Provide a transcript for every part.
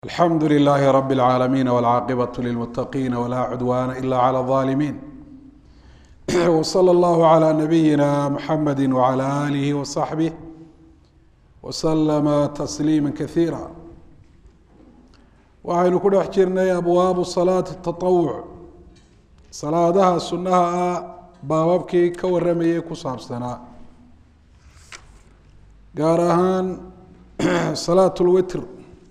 الحمد لله رب العالمين والعاقبة للمتقين ولا عدوان إلا على الظالمين وصلى الله على نبينا محمد وعلى آله وصحبه وسلم تسليما كثيرا waxaynu ku dhex jirnay abwaabu salaati التaطawuc salaadaha sunaha ah baababkii ka waramayay ku saabsanaa gaar ahaan salaat اlwitr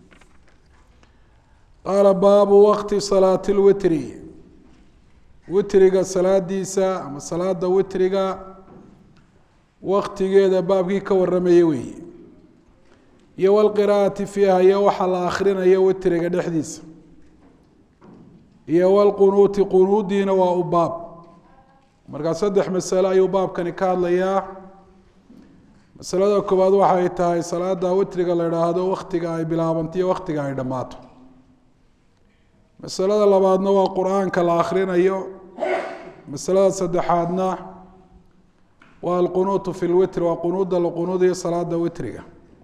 qaala baabu waqti salaati اlwitri witriga salaadiisa ama salaada witriga waqtigeeda baabkii ka waramayay weeye iyo wlqira'ati fiiha iyo waxa la akrinayo witriga dhexdiisa iyo wlqunuuti qunuudiina waa u baab markaa saddex masale ayuu baabkani ka hadlayaa masalada koowaad waxay tahay salaada witriga la idhaahdo waktiga ay bilaabanto iyo waktiga ay dhammaato masalada labaadna waa qur-aanka la akrinayo masalada saddexaadna waa alqunuutu fi lwitr waa qunuuda la qunuudiyo salaada witriga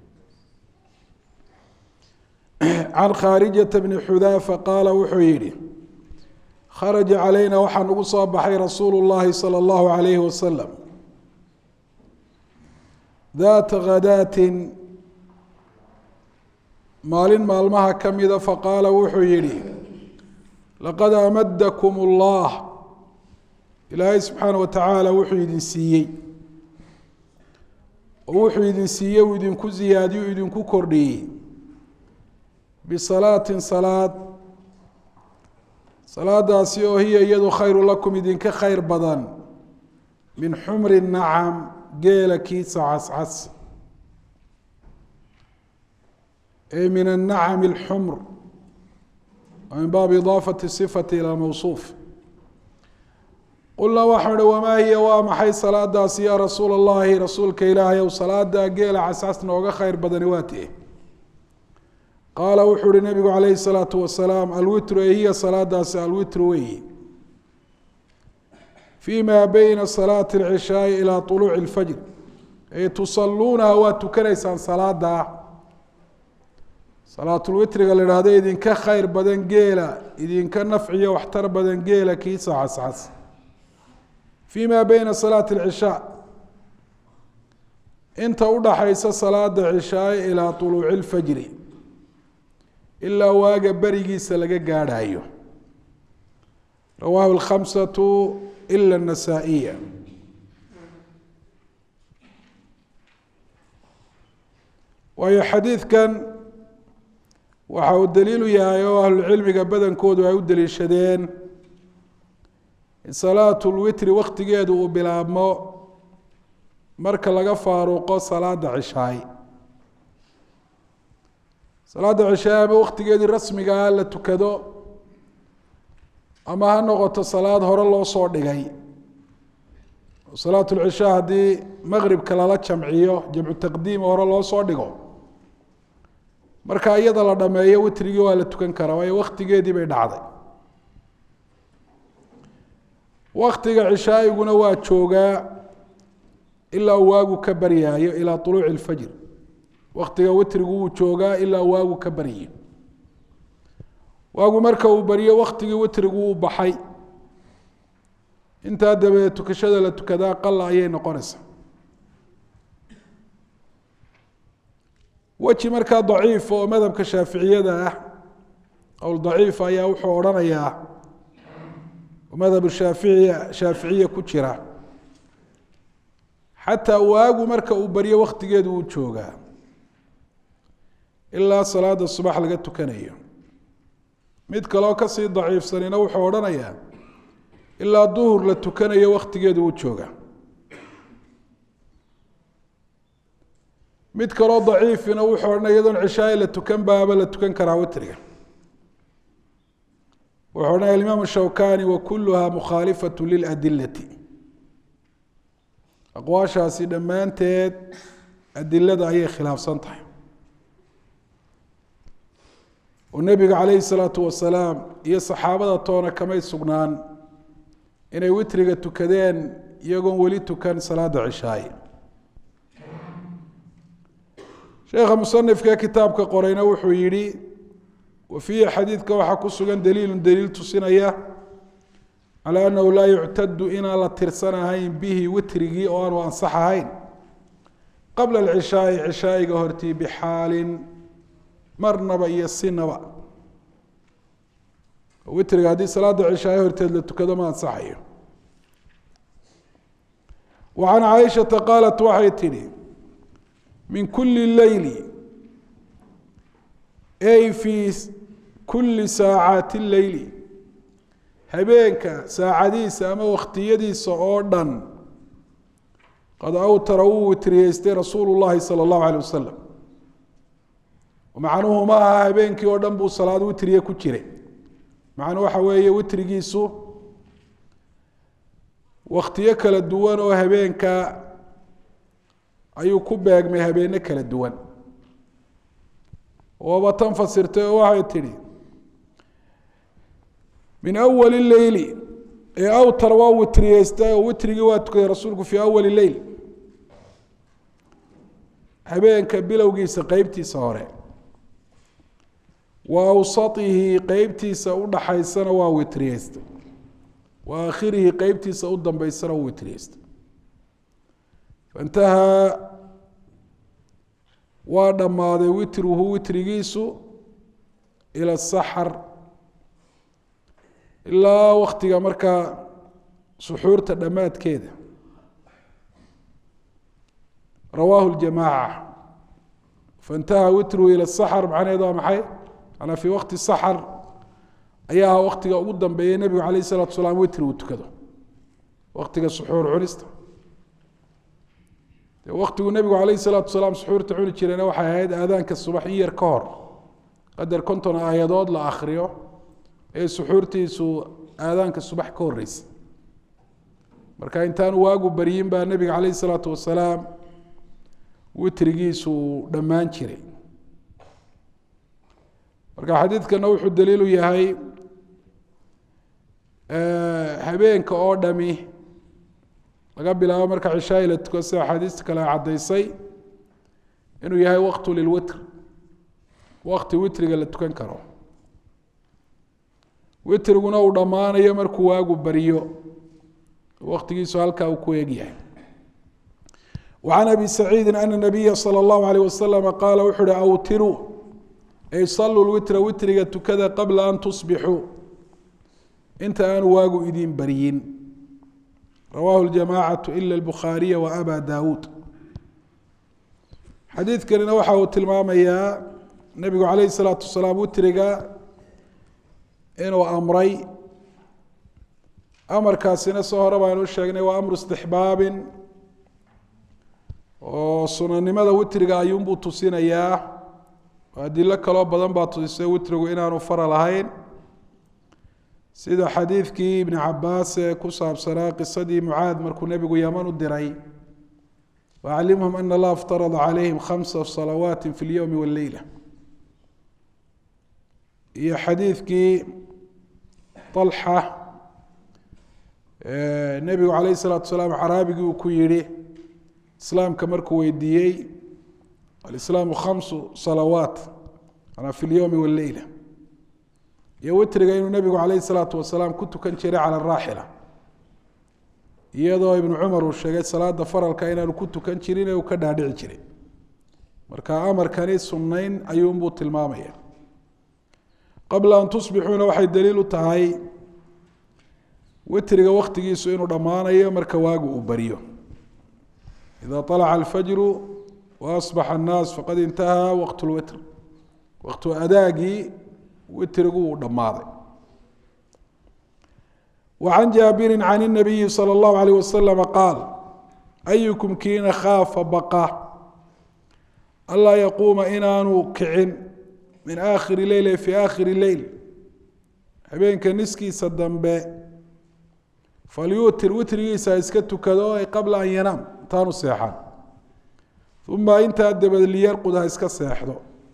can khaarijata bni xudaafa qaala wuxuu yihi kharaja calayna waxaa nagu soo baxay rasuulu llahi salى اllahu alayhi wasalam daata khadaatin maalin maalmaha kamida faqaala wuxuu yihi laqad amadakum اllah ilaahay subxaana wa tacaala wuxuu idin siiyey oo wuxuu idin siiyey uu idinku ziyaadiyo u idinku kordhiyey bisalaatin salaad salaadaasi oo hiya iyadu khayru lakum idinka khayr badan min xumri nacam geela kiisa cascas ay min anacam اlxumr min baabi idaafati sifati ilى mawsuuf qulnaa waxaan hi wamaa hiya waa maxay salaadaasi yaa rasuula اllahi rasuulka ilaahay ow salaada geela cascas nooga khayr badani waa tee qaala wuxuu uhi nabigu calayhi الsalaatu wasalaam alwitru ee hiya salaadaasi alwitru weyi fii ma beyna salaati اlcishaai ilaa طuluuci اlfajr ay tusaluunaha waa tukanaysaan salaada salaatulwitriga la idhaahdo idinka khayr badan geela idinka nafciyo waxtar badan geela kiisa cascas fii ma beyna salaati اlcishaa inta udhaxaysa salaada cishaai ilaa طuluuci اlfajri ilaa waaga berigiisa laga gaadhayo rawaahu اlkhamsatu ila الnasaa-iya waayo xadiidkan waxa uu daliilu yahay oo ahlucilmiga badankoodu ay u daliishadeen in salaatu lwitri waktigeedu uu bilaabmo marka laga faaruqo salaada cishaay salaada cishaay ama waktigeedii rasmigaa la tukado ama ha noqoto salaad hore loo soo dhigay salaat lcishaa haddii maqribka lala jamciyo jamcu taqdiim hore loo soo dhigo marka iyada la dhameeyo witrigii waa la tukan karaa waayo waktigeedii bay dhacday waktiga cishaaiguna waa joogaa ilaa waagu ka baryaayo ilaa طuluuci اlfajr waktiga witrigu wuu joogaa ilaa waagu ka baryo waagu marka uu baryo waktigii witrigu uu baxay intaa dabadeed tukashada la tukadaa qala ayay noqonaysaa weji markaa daciif oo madhabka shaaficiyada ah qowl daciif ayaa wuxuu odhanayaa madhab shaaficiya ku jira xataa waagu marka uu baryo waktigeedu uu joogaa ilaa salaada subax laga tukanayo mid kaleo kasii daciifsanina wuxuu odhanayaa ilaa duhur la tukanayo waktigeedu uu jooga mid kaloo daciifina wuxuu odhanaya iyadoon cishaai la tukan baaba la tukan karaa witriga wuxuu odhanaya alimaam shawkani wakuluha mukhaalifatu liladilati aqwaashaasi dhammaanteed adilada ayay khilaafsan tahay oo nebiga calayhi الsalaatu wasalaam iyo saxaabada toona kamay sugnaan inay witriga tukadeen iyagoon weli tukan salaada cishaay sheekha musanifka kitaabka qorayna wuxuu yihi وفيه حديث كوحا كسوغان دليل تسينيا على أنه لا يعتد إن لا ترسنهين به وترقي أو أن أنصحهين قبل العشاء عشاء قهرتي بحال مرنبا يسنبا وترقي هذه صلاة العشاء قهرتي لتكذا ما أنصحيه. وعن عائشة قالت وحيتني من كل الليل أي في كل ساعات الليل هبينك ساعديس أما وقتيديس أوردن قد أوتروا وتريستي رسول الله صلى الله عليه وسلم ومعنوه ما هبينك أوردن بو صلاة وتريه كتيري معنوه حوية وتريجيسو وقتيك للدوان وهبينك أيو كباق ما هبينك للدوان وبتنفسرته وحيتني من أول الليل أوتر وتريستا وتري واتك رسولك في أول الليل هبينك بلوغيس قيبتي صارع وأوسطه قيبتي سأود حيسنا وتريستا وآخره قيبتي سأود بيسنا وتريستا فانتهى ودماد وتره وتريسو إلى السحر إلا وقتك مركا سحور تدمات كده. رواه الجماعة. فانتهى وتره إلى السحر معنى إذا محي أنا في وقت السحر أيها وقتك قدام بين النبي عليه الصلاة والسلام وتره وتكده وقتك السحور عنست وقت النبي عليه الصلاة والسلام سحور تعوني كيرنا وحي هيدا آذانك الصباحية كهر قدر كنتنا آيادود لآخريو ee suxuurtiisu aadaanka subax ka horeysa marka intaan waagu bariyin baa nabiga kaleey salaatu wasalaam witrigiisu dhamaan jiray marka xadiidkana wuxuu daliil u yahay habeenka oo dhami laga bilaabo marka cishaa ila tukasa xadiis kale cadeysay inuu yahay waqtu lil witr waqti witriga la tukan karo witriguna uu dhamaanayo markuu waagu bariyo waqtigiisu halka uu ku eegyahay. وعن أبي سعيد أن النبي صلى الله عليه وسلم قال وحر أوتروا أي صلوا الوتر وترقة كذا قبل أن تصبحوا انت أن واقوا إذين بريين. رواه الجماعة إلا البخاري وأبا داود. حديث كان نوحه التلمام يا النبي عليه الصلاة والسلام وترقة إنه أمري أمر كاسين الصهرة بأنه الشيخني وأمر استحباب وصنع ماذا وترقى ينبو تصين إياه وأدي لك الله بدن باطل وترقى إنا نفر لهين سيدا حديث كي ابن عباس كصاب سراق الصدي معاذ مركو نبي يمان الدرعي وأعلمهم أن الله افترض عليهم 5 صلوات في اليوم والليلة. هي حديث كي طلحة النبي عليه الصلاة والسلام عرابي وكويري إسلام كمركو ويديي الإسلام 5 صلوات أنا في اليوم والليلة يوتر إنه النبي عليه الصلاة والسلام كنت كان شريع على الراحلة يضو ابن عمر والشيخ صلاة دفر الكائنات كنت كان شرينا وكذا داعي شري مركا أمر كان سنين أيوم بوت المامية قبل أن تصبحون وحي دليل تهاي وترجع وقت جيسو إنه ضمانة يوم ركواجو وبريو إذا طلع الفجر وأصبح الناس فقد انتهى وقت الوتر وقت أداجي وترجو ضمانة. وعن جابر عن النبي صلى الله عليه وسلم قال أيكم كين خاف بقى الله يقوم إنانو كعن من آخر الليل في آخر الليل هبينك نسكي صدام باء فليوتر وتري سيسكتو كذا قبل أن ينام تانو سيحان ثم انت أدب اللي يرقد هيسك السيحدو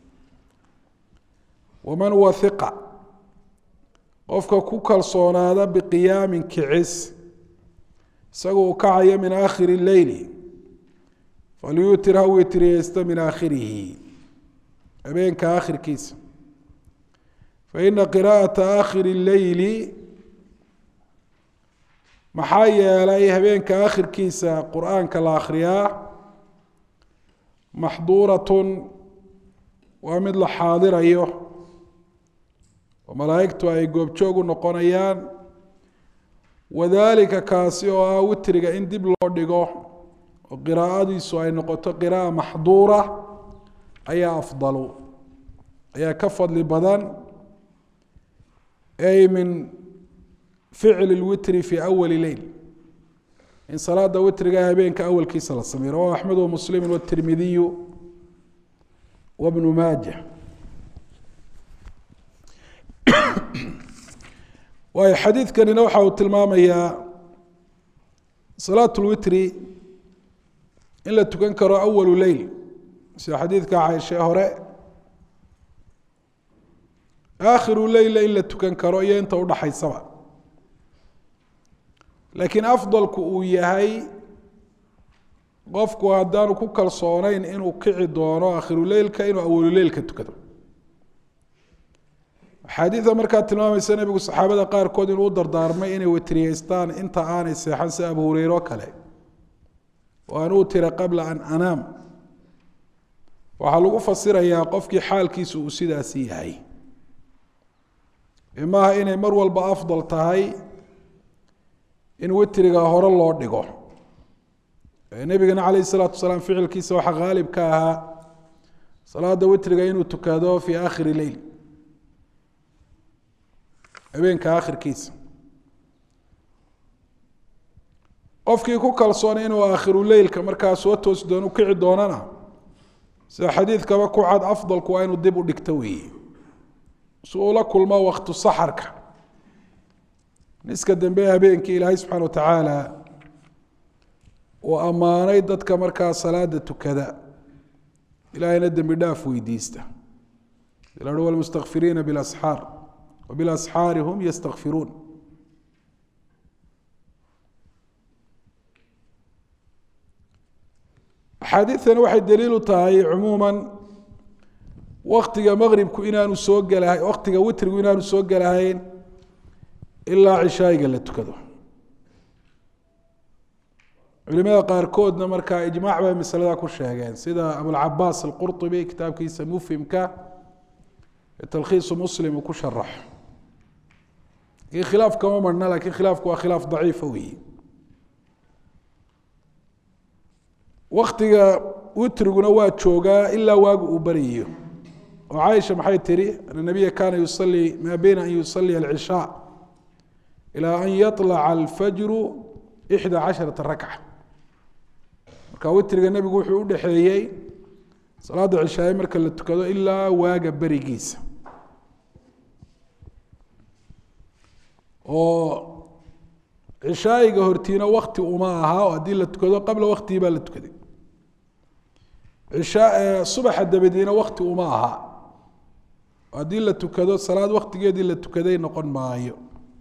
ومن وثق وفك كوكال صونادا بقيام كعس سقو كعي من آخر الليل فليوتر هو تريست من آخره أبين كآخر كيس faina qira'ata aakhiri اleyli maxaa yeelay habeenka aakhirkiisa qur'aanka la akhriyaa maxduuratun waa mid la xaadirayo oo malaa'igtu ay goobjoog u noqonayaan wadalika kaasi oo ah witriga in dib loo dhigo oo qiraa'adiisu ay noqoto qiraa'a maxduura ayaa afdalu ayaa ka fadli badan ay min ficli lwitri fi awali leyl in salaada witriga habeenka awalkiisa la sameeyo rawahu axmed wamuslim watirmidiyu wabnu maaja waayo xadiidkanina waxa uu tilmaamayaa salaat lwitri in la tukan karo awalu leyl sida xadiidka caaisha hore aakhiru leyla in la tukan karo iyo inta udhaxaysaba laakiin afdalku uu yahay qofku haddaanu ku kalsooneyn inuu kici doono aakhiru leylka inuu awalu leylka tukado axaadiida markaa tilmaamaysa nebigu saxaabada qaarkood inuu u dardaarmay inay witriyeystaan inta aanay seexan si abu hureyre oo kale oo aan utira qabla an anaam waxaa lagu fasirayaa qofkii xaalkiisu uu sidaasi yahay maaha inay mar walba afdal tahay in witriga hore loo dhigo nebigana calayh isalaatu wasalaam ficilkiisa waxaa haalib ka ahaa salaada witriga inuu tukado fii aakhiri leyl habeenka aakhirkiisa qofkii ku kalsoonay inuu aakhiru leylka markaa soo toosi doono kici doonana sida xadiidkaba ku cad afdalku waa inuu dib u dhigto weeye si uu la kulmo waktu saxarka niska dambe habeenkii ilaahay subxana watacaala uu ammaanay dadka markaa salaada tukada ilaahayna dembi dhaaf weydiista ila hi walmustakfiriina bilasxaar wabilasxaari hum yastakfiruun axaadiidtani waxay daliil u tahay cumuuman waktiga maqribku inaanu soo gelahay waktiga witrigu inaanu soo gelahayn ilaa cishaayiga la tukado culimada qaarkoodna markaa ijmaac bay masalada ku sheegeen sida abulcabaas alqurطubi kitaabkiisa mufhimka ee talkhiisu muslim uu ku sharaxo in khilaaf kama marna lakin khilaafku waa khilaaf daciifa weyi waktiga witriguna waa joogaa ilaa waagu uu baryayo oo caaisha maxay tihi ana nabiya kaana yusalii maa beyna an yusalia alcishaa ilaa an yaطlaca alfajru 11 rakca marka witriga nebigu wuxuu udhexeeyey salaada cishaaye marka la tukado ilaa waaga berigiisa oo cishaayiga hortiina wakti uma aha oo haddii la tukado qabla waktigii baa la tukaday subaxa dabadiina wakti uma aha oo haddii la tukado salaad waktigeedii la tukaday noqon maayo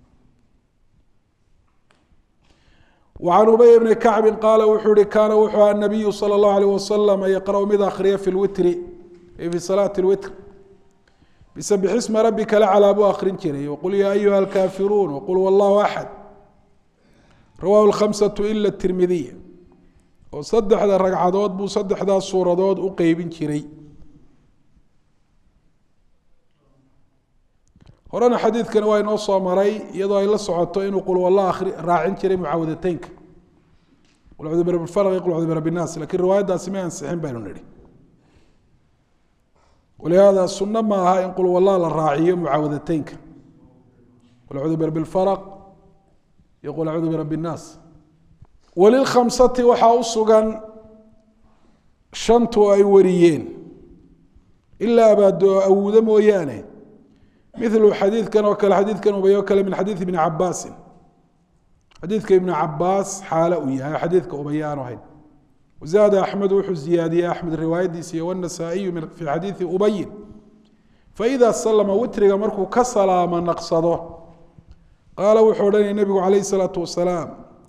وعن أبي بن كعب قال وxuu hi kاna wuxuu aha النaبiyu slى الlaه عليه وasلم yqرأ mid akriya في الwitr في صلاة الwitr بسبح اسma رabika laclى buu akrin jiray وqل ya أyuha الكاfiruun وqل والله أحد rawah الخمسة إlا التirmidiy oo saddexda ragcadood buu saddexdaas suuradood u qeybin jiray horena xadiidkani waa inoo soo maray iyadoo ay la socoto inuu qul wallah raacin jiray mucaawadateynka qul acuudu birabbi lfalaq iyo qul acuudu birabbi nnaas lakin riwaayaddaasi ma ansixin baynu nidhi walihaada sunno ma aha in qul wallah la raaciyo mucaawadateynka qul acuudu birabbi lfalaq iyo qul acuudu birabbi nnaas walilkhamsati waxaa u sugan shantu ay wariyeen ilaa abaado awuudo mooyaane milu xadiidkan oo kale xadiidkan ubay oo kale min xadiid ibni cabaasin xadiidka ibni cabaas xaalo uu yahay xadiidka ubay aanu ahayn wazaada axmed wuxuu ziyaadiyey axmed riwaayadiisa iyo wanasaa-iyu fi xadiidi ubayin faida salama witriga markuu ka salaamo naqsado qaala wuxuu odhanaya nebigu calayh الsalaatu wasalaam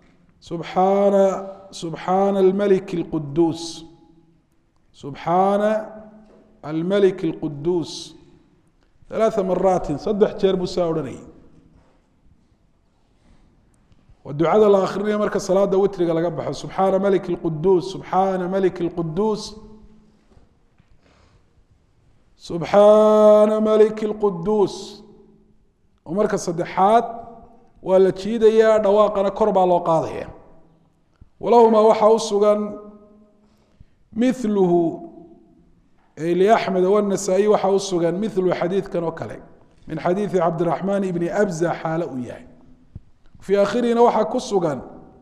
subxaana almalik اlquduus subxaana almalik اlquduus ثلاث مرات صدح جير مساورني والدعاء الآخرين مركز صلاة وتر قال قبح سبحان ملك القدوس سبحان ملك القدوس سبحان ملك القدوس ومركز صدحات ولا تشيد يا دواقنا كرب على قاضية ولهما وحى السجن مثله لأحمد والنسائي وحى السجن مثل حديث كان وكله من حديث عبد الرحمن بن أبزة حال وياه في آخرنا وحى كسجن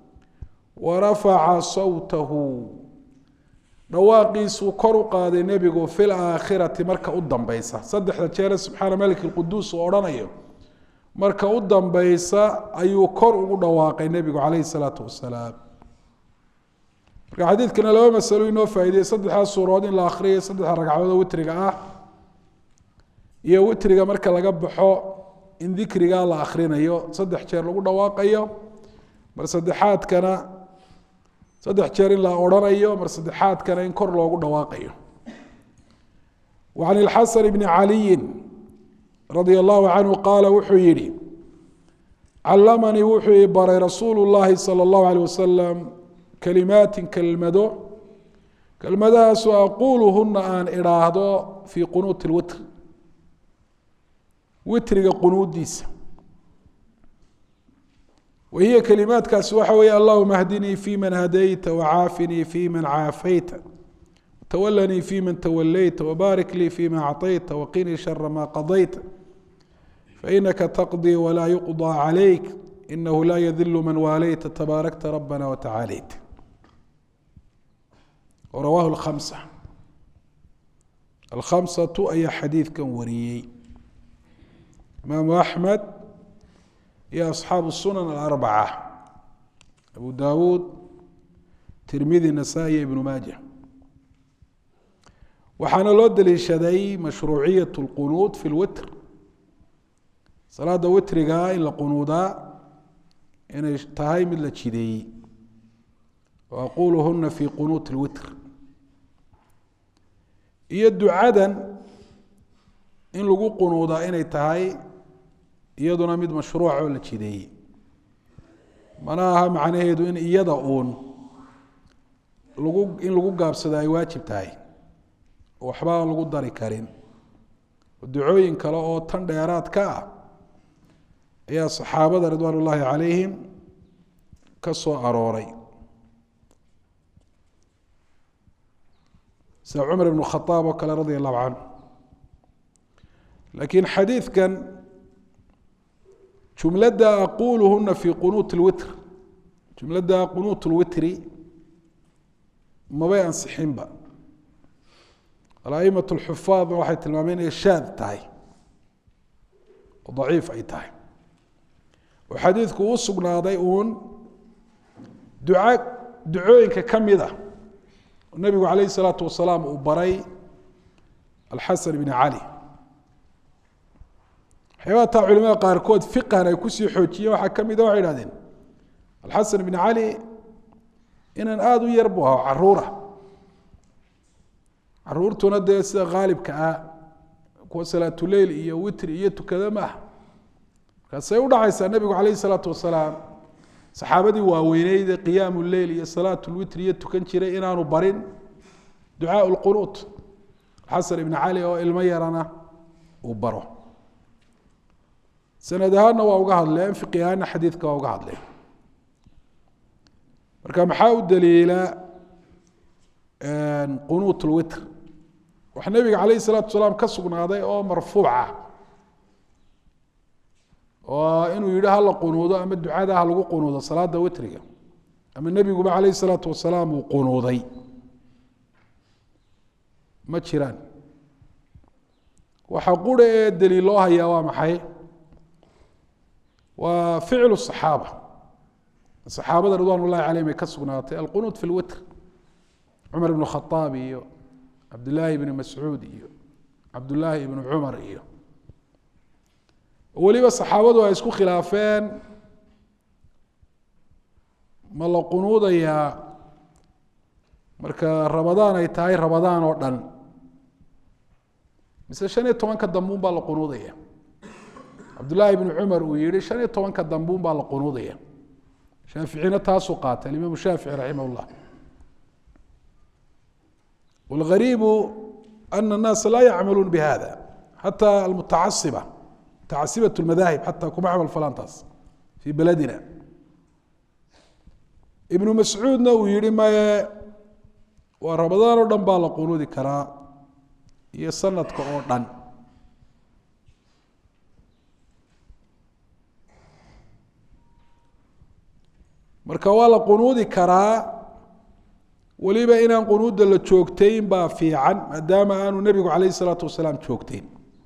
ورفع صوته dhawaaqiisu kor u qaaday nebigu fil aakhirati marka u dambaysa saddexda jeer subxaana malik alquduus oo odhanayo marka u dambaysa ayuu kor ugu dhawaaqay nebigu calayhi salaatu wasalaam marka xadiidkana laba masalo inoo faa'iideeyey saddexdaas suuradood in la akhriyo saddexda ragcadood oo witriga ah iyo witriga marka laga baxo in dikriga la akhrinayo saddex jeer lagu dhawaaqayo mar saddexaadkana صدح جار لا أورانيو مرصدحات كان ينكر له قد واقعه وعن الحسن بن علي رضي الله عنه قال وحيري علمني وحي بري رسول الله صلى الله عليه وسلم كلمات كلمة سأقولهن أن إرادو في قنوت الوتر وتر قنوت ديس وهي كلمات كاسوحة اللهم اهدني فيمن هديت وعافني فيمن عافيت وتولني فيمن توليت وبارك لي فيما أعطيت وقني شر ما قضيت فإنك تقضي ولا يقضى عليك إنه لا يذل من واليت تباركت ربنا وتعاليت ورواه الخمسة أي حديث كان وريي إمام أحمد يا أصحاب السنن الأربعة أبو داود ترمذي النسائي ابن ماجه وحنا لود للشدي مشروعية القنوت في الوتر صلاة وتر جاء إلا قنودا إن تهاي من الشدي وأقولهن في قنوت الوتر يد عدن إن لقوا قنودا إن تهاي iyaduna mid mashruuc oo la jideeyay manaha macnaheedu in iyada uun lagu gaabsado ay waajib tahay waxba aan lagu dari karin ducooyin kale oo tan dheeraad ka ah ayaa saxaabada ridwaanullaahi calayhim ka soo arooray sida cumar ibnu khataab oo kale radia allahu canhu laakiin xadiidkan جملة أقولهن في قنوت الوتر جملة قنوت الوتر ما بين صحيح بقى الأئمة الحفاظ واحد المامين الشاذ تاي وضعيف أي تاي وحديثك وصقنا ضيئون دعوينك كم يدا النبي عليه الصلاة والسلام وبري الحسن بن علي حيوات علماء قاركود فقهنا يكسي حوتية وحكم إذا وعيدين الحسن بن علي إن آدو يربوها عرورة تندى غالب كوصلاة الليل إيا وتر إيا كذا ما كان سيوضع عيسى النبي عليه الصلاة والسلام صحابتي واويني قيام الليل إيا صلاة الوتر إيا كنشري إنا نبرين دعاء القنوت الحسن بن علي والميرنا وبره سندهانا waa uga hadleen fiqihana xadiidka waa uga hadleen marka maxaa u daliila qunuut alwitr waxa nabiga calayhi salaatu wasalaam ka sugnaaday oo marfuuca oo inuu yidhi hala qunuudo ama ducada ha lagu qunuudo salaada witriga ama nabiguba calayhi salaatu wasalaam uu qunuuday ma jiraan waxa qura ee daliil loo hayaa waa maxay وفعل الصحابة رضوان الله عليهم يكسبنا القنوت في الوتر عمر بن الخطاب عبد الله بن مسعود عبد الله بن عمر ولي الصحابة يسكو خلافين ما لو قنوض يا مركا رمضان أي تاي رمضان ودن mise 15 dambuun baa la qunuudaya Abdullah ibn Umar uu yiri 15 dambuun baa la qunuudaya Shaafi'ina taasoo qaatay Imam Shaafi'i rahimahullah والغريب أن الناس لا يعملون بهذا حتى المتعصبة متعصبة المذاهب حتى كما عمل فلانتاس في بلدنا ابن مسعود ويري ما ورمضان ودن با لا قنودي كرا iyo sanadka oo dhan marka waa la qunuudi karaa waliba inaan qunuuda la joogtayn baa fiican maadaama aanu nabigu calayhi salaatu wasalaam joogtayn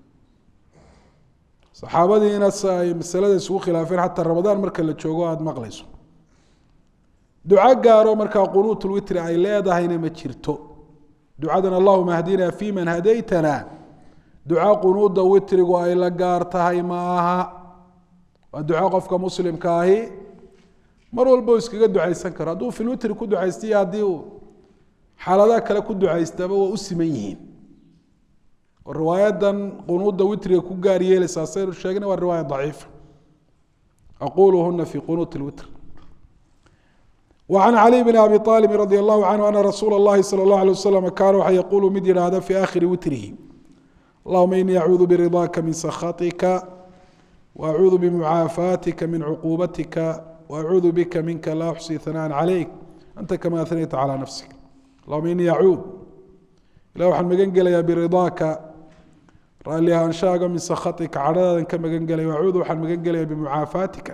saxaabadiina ay masalada isugu khilaafeen xataa ramadaan marka la joogo aad maqlayso duca gaaro marka qunuutul witri ay leedahayna ma jirto ducadana allahumma hadina fi man hadaytana duca qunuuda witrigu ay la gaar tahay ma aha waa duca qofka muslimka ahi mar walba iskaga ducaysan karo hadduu fil witri ku ducaystay haddii uu xaaladaha kale ku ducaystaba waa u siman yihiin riwaayadan qunuuda witriga ku gaar yeelaysaa saynu sheegnay waa riwaaya daciifa aquluhunna fi qunuut alwitr وعن علي بن أبي طالب رضي الله عنه أن رسول الله صلى الله عليه وسلم كان يقول مدير هذا في آخر وتره اللهم إني أعوذ برضاك من سخطك وأعوذ بمعافاتك من عقوبتك وأعوذ بك منك لا أحصي ثناء عليك أنت كما أثنيت على نفسك اللهم إني أعوذ إلى وحن مجنجل يا برضاك رأي أنشاق من سخطك عرادا كما جنجل وأعوذ وحن مجنجل بمعافاتك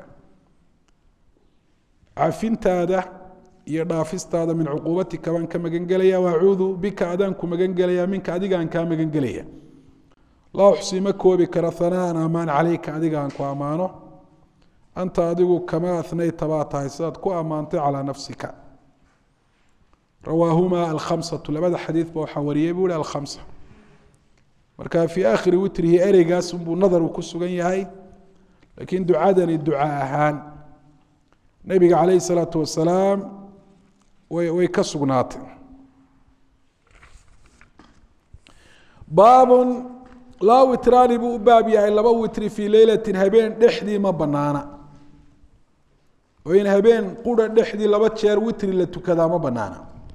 عفنت هذا يضافست هذا من عقوبتك وان كما جنجليا واعوذ بك ادان كما جنجليا منك اديغان كما جنجليا لا احصي مكو بك ثناء امان عليك اديغان كو امانو انت اديغو كما اثنيت باتا حساد كو امانت على نفسك رواهما الخمسه لبدا حديث بو حوريه بيقول الخمسه marka في اخر وتره اريغاس بو نظر ku sugan yahay laakiin ducaadani duca ahaan nabiga calayhi salaatu wasalaam way ka sugnaatay baabun laa witraani buu u baab yahay laba witri fii leylatin habeen dhexdii ma banaana oo in habeen qura dhexdii laba jeer witri la tukadaa ma banaana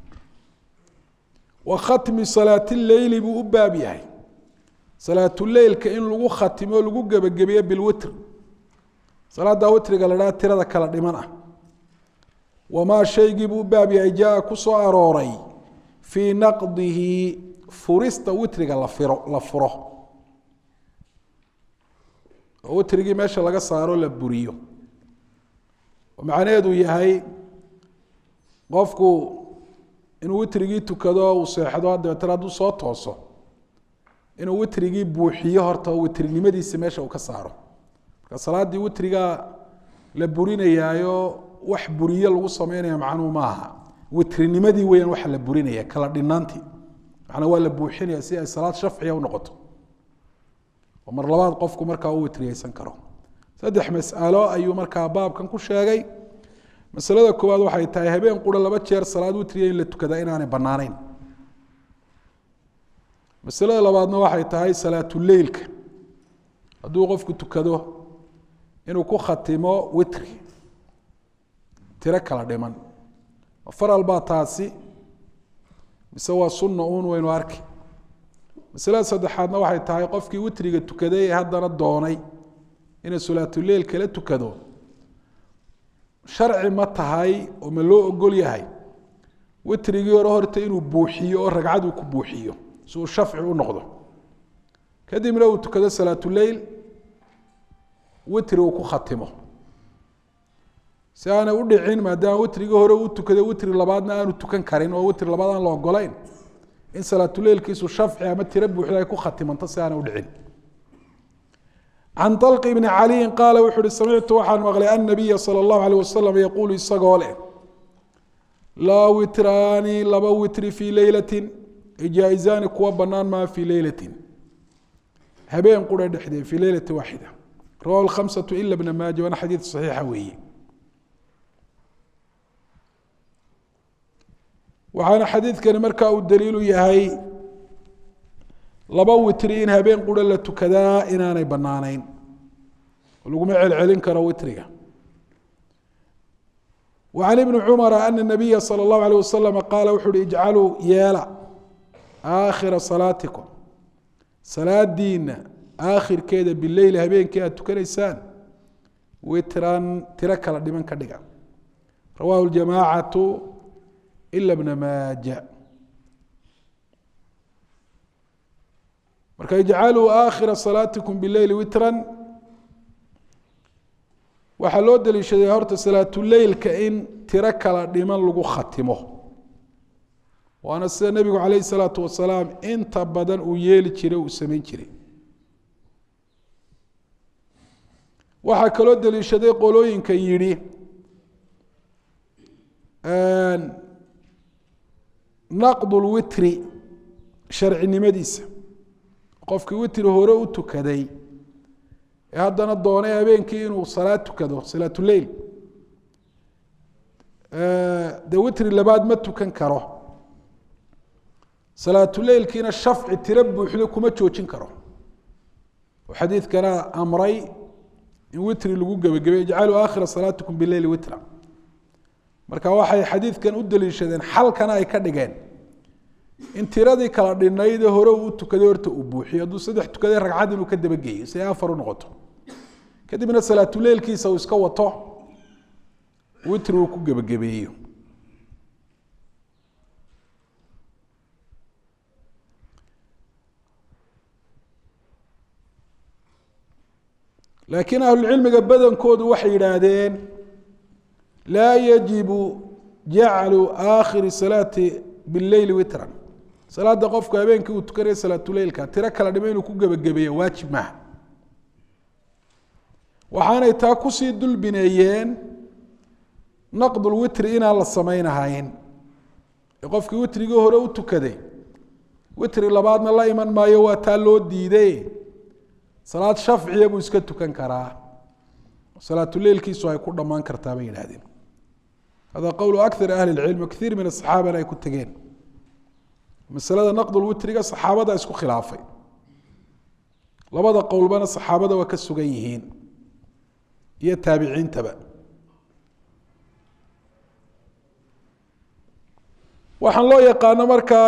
wa khatmi salaati leyli buu u baab yahay salaatu leylka in lagu khatimo lagu gebagabeeyo bilwitr salaada witriga la dhaha tirada kala dhiman ah wamaa shaygii buu baab yahay jaa ku soo arooray fii naqdihi furista witriga la furo oo witrigii meesha laga saaro la buriyo oo macnaheedu yahay qofku inuu witrigii tukado uu seexdo dabeetana hadduu soo tooso inuu witrigii buuxiyo horta oo witrinimadiisa meesha uu ka saaro salaadii witriga la burinayaayo wax buriye lagu sameeynaya macnuu maaha witrinimadii weeyaan waxa la burinaya kala dhinaantii macna waa la buuxinaya si ay salaad shafciya u noqoto oo mar labaad qofku markaa uu witriyaysan karo saddex mas'alo ayuu markaa baabkan ku sheegay masalada koowaad waxay tahay habeen qura laba jeer salaad witriga in la tukada inaanay banaanayn masalada labaadna waxay tahay salaatu leylka hadduu qofku tukado inuu ku khatimo witri tiro kala dhiman faral baa taasi mise waa sunna uun waynu arki masalada saddexaadna waxay tahay qofkii witriga tukaday ee haddana doonay inuu salaatuleyl kala tukado sharci ma tahay oo ma loo ogol yahay witrigii hore horta inuu buuxiyo oo ragcad uu ku buuxiyo si uu shafci u noqdo kadibna uu tukado salaatuleyl witri uu ku khatimo si aana u dhicin maadaama witrigii hore uu tukaday witri labaadna aanu tukan karin oo witri labaad aan la ogolayn in salaatuleylkiisu shafci ama tiro buuxda ay ku khatimanto si aana u dhicin عن طلق بن علي قال وحر سمعت وحن مغلي النبي صلى الله عليه وسلم يقول يسقوله لا وتران لبا وتر في ليلة جائزان كوا بنان ما في ليلة هبين قرى دحدين في ليلة واحدة رواه الخمسة إلا ابن ماجه وانا حديث صحيح وهي وعن حديث كان مركا الدليل يهي laba witri in habeen qura la tukadaa inaanay banaanayn laguma celcelin karo witriga. وعن ابن عمر أن النبي صلى الله عليه وسلم قال وحول اجعلوا يالا آخر صلاتكم صلاة دين آخر كذا بالليل هبين كذا تكريسان وتران ترك لمن كدقا. رواه الجماعة إلا ابن ماجه. مركا اجعلوا آخر صلاتكم بالليل وترا waxaa loo daliishaday horta salaatuleylka in tiro kala dhiman lagu khatimo waana sida nebigu calayhi salaatu wasalaam inta badan uu yeeli jiray uu samayn jiray. waxaa kaloo daliishaday qolooyinka yidhi naqdu lwitri sharcinimadiisa qofkii witri hore u tukaday haddana doonay habeenkii inuu salaad tukado salaatuleyl dee witri labaad ma tukan karo salaatuleylkiina shafci tiro buuxdo kuma joojin karo oo xadiidkana amray in witri lagu gebagabay ijcaluu aakhira salaatikum bileyli witra. marka waxay xadiidkan u daliishadeen xalkana ay ka dhigeen in tiradii kala dhinaydee hore uu tukaday horta uu buuxiyo hadduu 3 tukaday ragcad inuu ka dabageeyo si ay 4 u noqoto kadibna salaatuleylkiisa uu iska wato witri uu ku gebagabeeyo. laakiin ahlulcilmiga badankoodu waxay yidhaahdeen laa yajibu jaclu aakhiri salaati bileyli witran salaada qofku habeenkii uu tukanaya salaatuleylka tiro kala dhima inuu ku gebagabeeyo waajib maaha. waxaanay taa kusii dulbineeyeen naqdulwitri inaan la samaynahayn qofkii witrigii hore u tukaday witri labaadna la iman maayo waa taa loo diiday salaad shafciya buu iska tukan karaa salaatuleylkiisu ay ku dhammaan kartaa bay yidhaahdeen. hada qowlu akthar ahli lcilm wakaiir min asaxaabana ay ku tegeen. masalada naqdulwitriga saxaabada isku khilaafay labada qowlbana saxaabada waa ka sugan yihiin iyo taabiciintaba. waxaan loo yaqaano markaa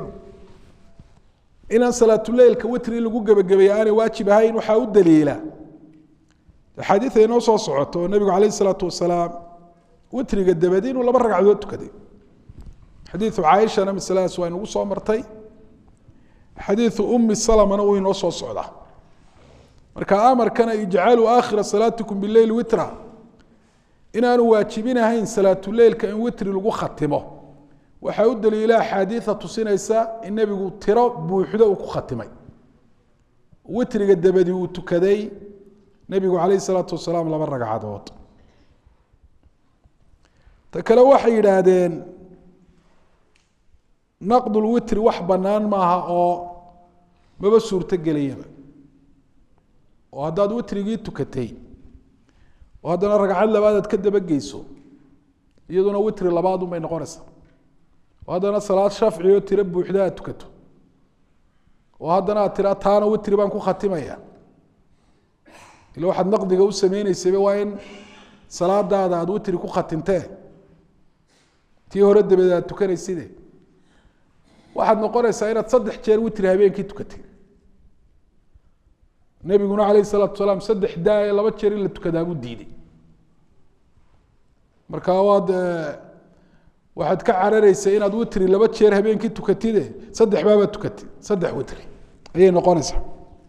inaan salaatuleylka witri lagu gebagabeeya aanay waajib ahayn waxaa u daliila axaadiida inoo soo socoto oo nebigu calayh isalaatu wasalaam witriga dabadi inuu 2 ragcadood tukaday. xadiidu caaishana masaladaas waa inagu soo martay xadiidu ummi salamana uu inoo soo socdaa. marka amarkana ijcaluu aakhira salaatikum bileyli witra inaanu waajibinahayn salaatuleylka in witri lagu khatimo waxaa u daliila axaadiida tusinaysa in nebigu tiro buuxdo uu ku khatimay witriga dabadi uu tukaday nebigu calayh isalaatu wasalaam 2 ragcadood. ta kale waxay yidhaahdeen naqdulwitri wax bannaan maaha oo maba suurto gelayaba oo haddaad witrigii tukatay oo haddana ragcad labaad aad ka dabageyso iyaduna witri labaad unbay noqonaysaa oo haddana salaad shafci oo tiro buuxda aad tukato oo haddana aad tiraa taana witri baan ku khatimaya ila waxaad naqdiga u sameynaysayba waa in salaadaada aad witri ku khatintee tii hore dabadeed aad tukanayside waxaad noqonaysaa inaad 3 jeer witri habeenkii tukatay nebiguna calayhi salaatu wasalaam 3 daaya 2 jeer in la tukadaa buu diiday. marka waxaad ka cararaysaa inaad witri 2 jeer habeenkii tukatide 3 baabaad tukatay 3 witri ayay noqonaysaa.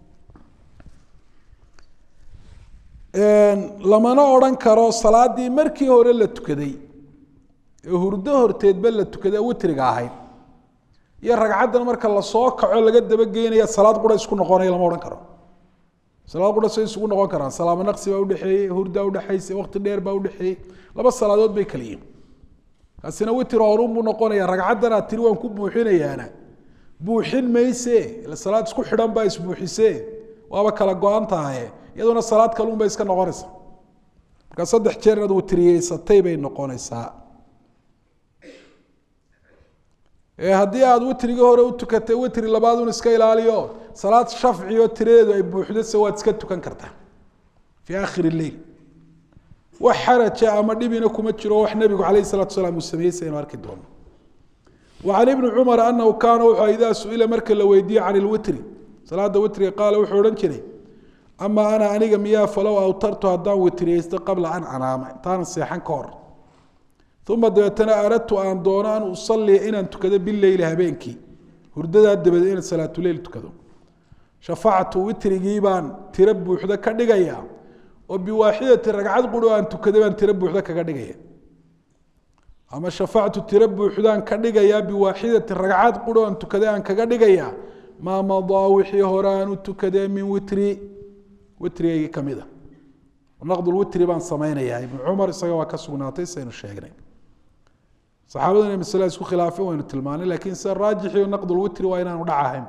lamana odhan karo salaadii markii hore la tukaday ee hurdo horteedba la tukaday witriga ahayd iyo ragcaddan marka la soo kaco laga dabageynaya salaad qura isku noqonaya lama odhan karo. salaad qura say isugu noqon karaan salaamo naqsi baa udhexeeyey hurda udhexaysay waqti dheer baa udhexeeyey 2 salaadood bay kala yihiin. kaasina witri horun buu noqonaya ragcaddan aad tiri waan ku buuxinayaana buuxin mayse ila salaad isku xidhan baa isbuuxisee waaba kala go-an tahay iyaduna salaad kaluun bay iska noqonaysaa. marka 3 jeer inaad witriyeysatay bay noqonaysaa. haddii aad witrigii hore u tukatay witri labaad un iska ilaaliyo salaad shafci oo tiradeedu ay buuxdo se waad iska tukan kartaa fi aakhir الليل wax xaraja ama dhibina kuma jiro wax nabigu calayhi salaatu wasalaam uu sameeyey saynu arki doono وعن ابن عمر أنه كان إذا سئل مرك الويدي عن الوتر صلاة وتر قال وحورن كري أما أنا أنيق مياه فلو أوترت هدان وتريست قبل أن أنام تان صيحان كور ثم دتنا أردت أن دون أن أصلي إن أن تكذب بالليل هبينكي هردد الدبدين صلاة الليل تكذب شفعت وتر جيبان تربو حدا كدغيا وبواحدة ركعات قولوا أن تكذب أن تربو حدا كدغيا أما شفعت تربو حدان كدغيا بواحدة ركعات قولوا أن تكذب أن كدغيا ما مضى وحي هران تكذب من وتري كميدا ونقض الوتر بان سمينا يا ابن عمر سوا كسغناتي سينو شيغني صحابتنا مسألة اسكو خلافه وين تلماني لكن سر راجح نقض الوتر وين ان دعاهم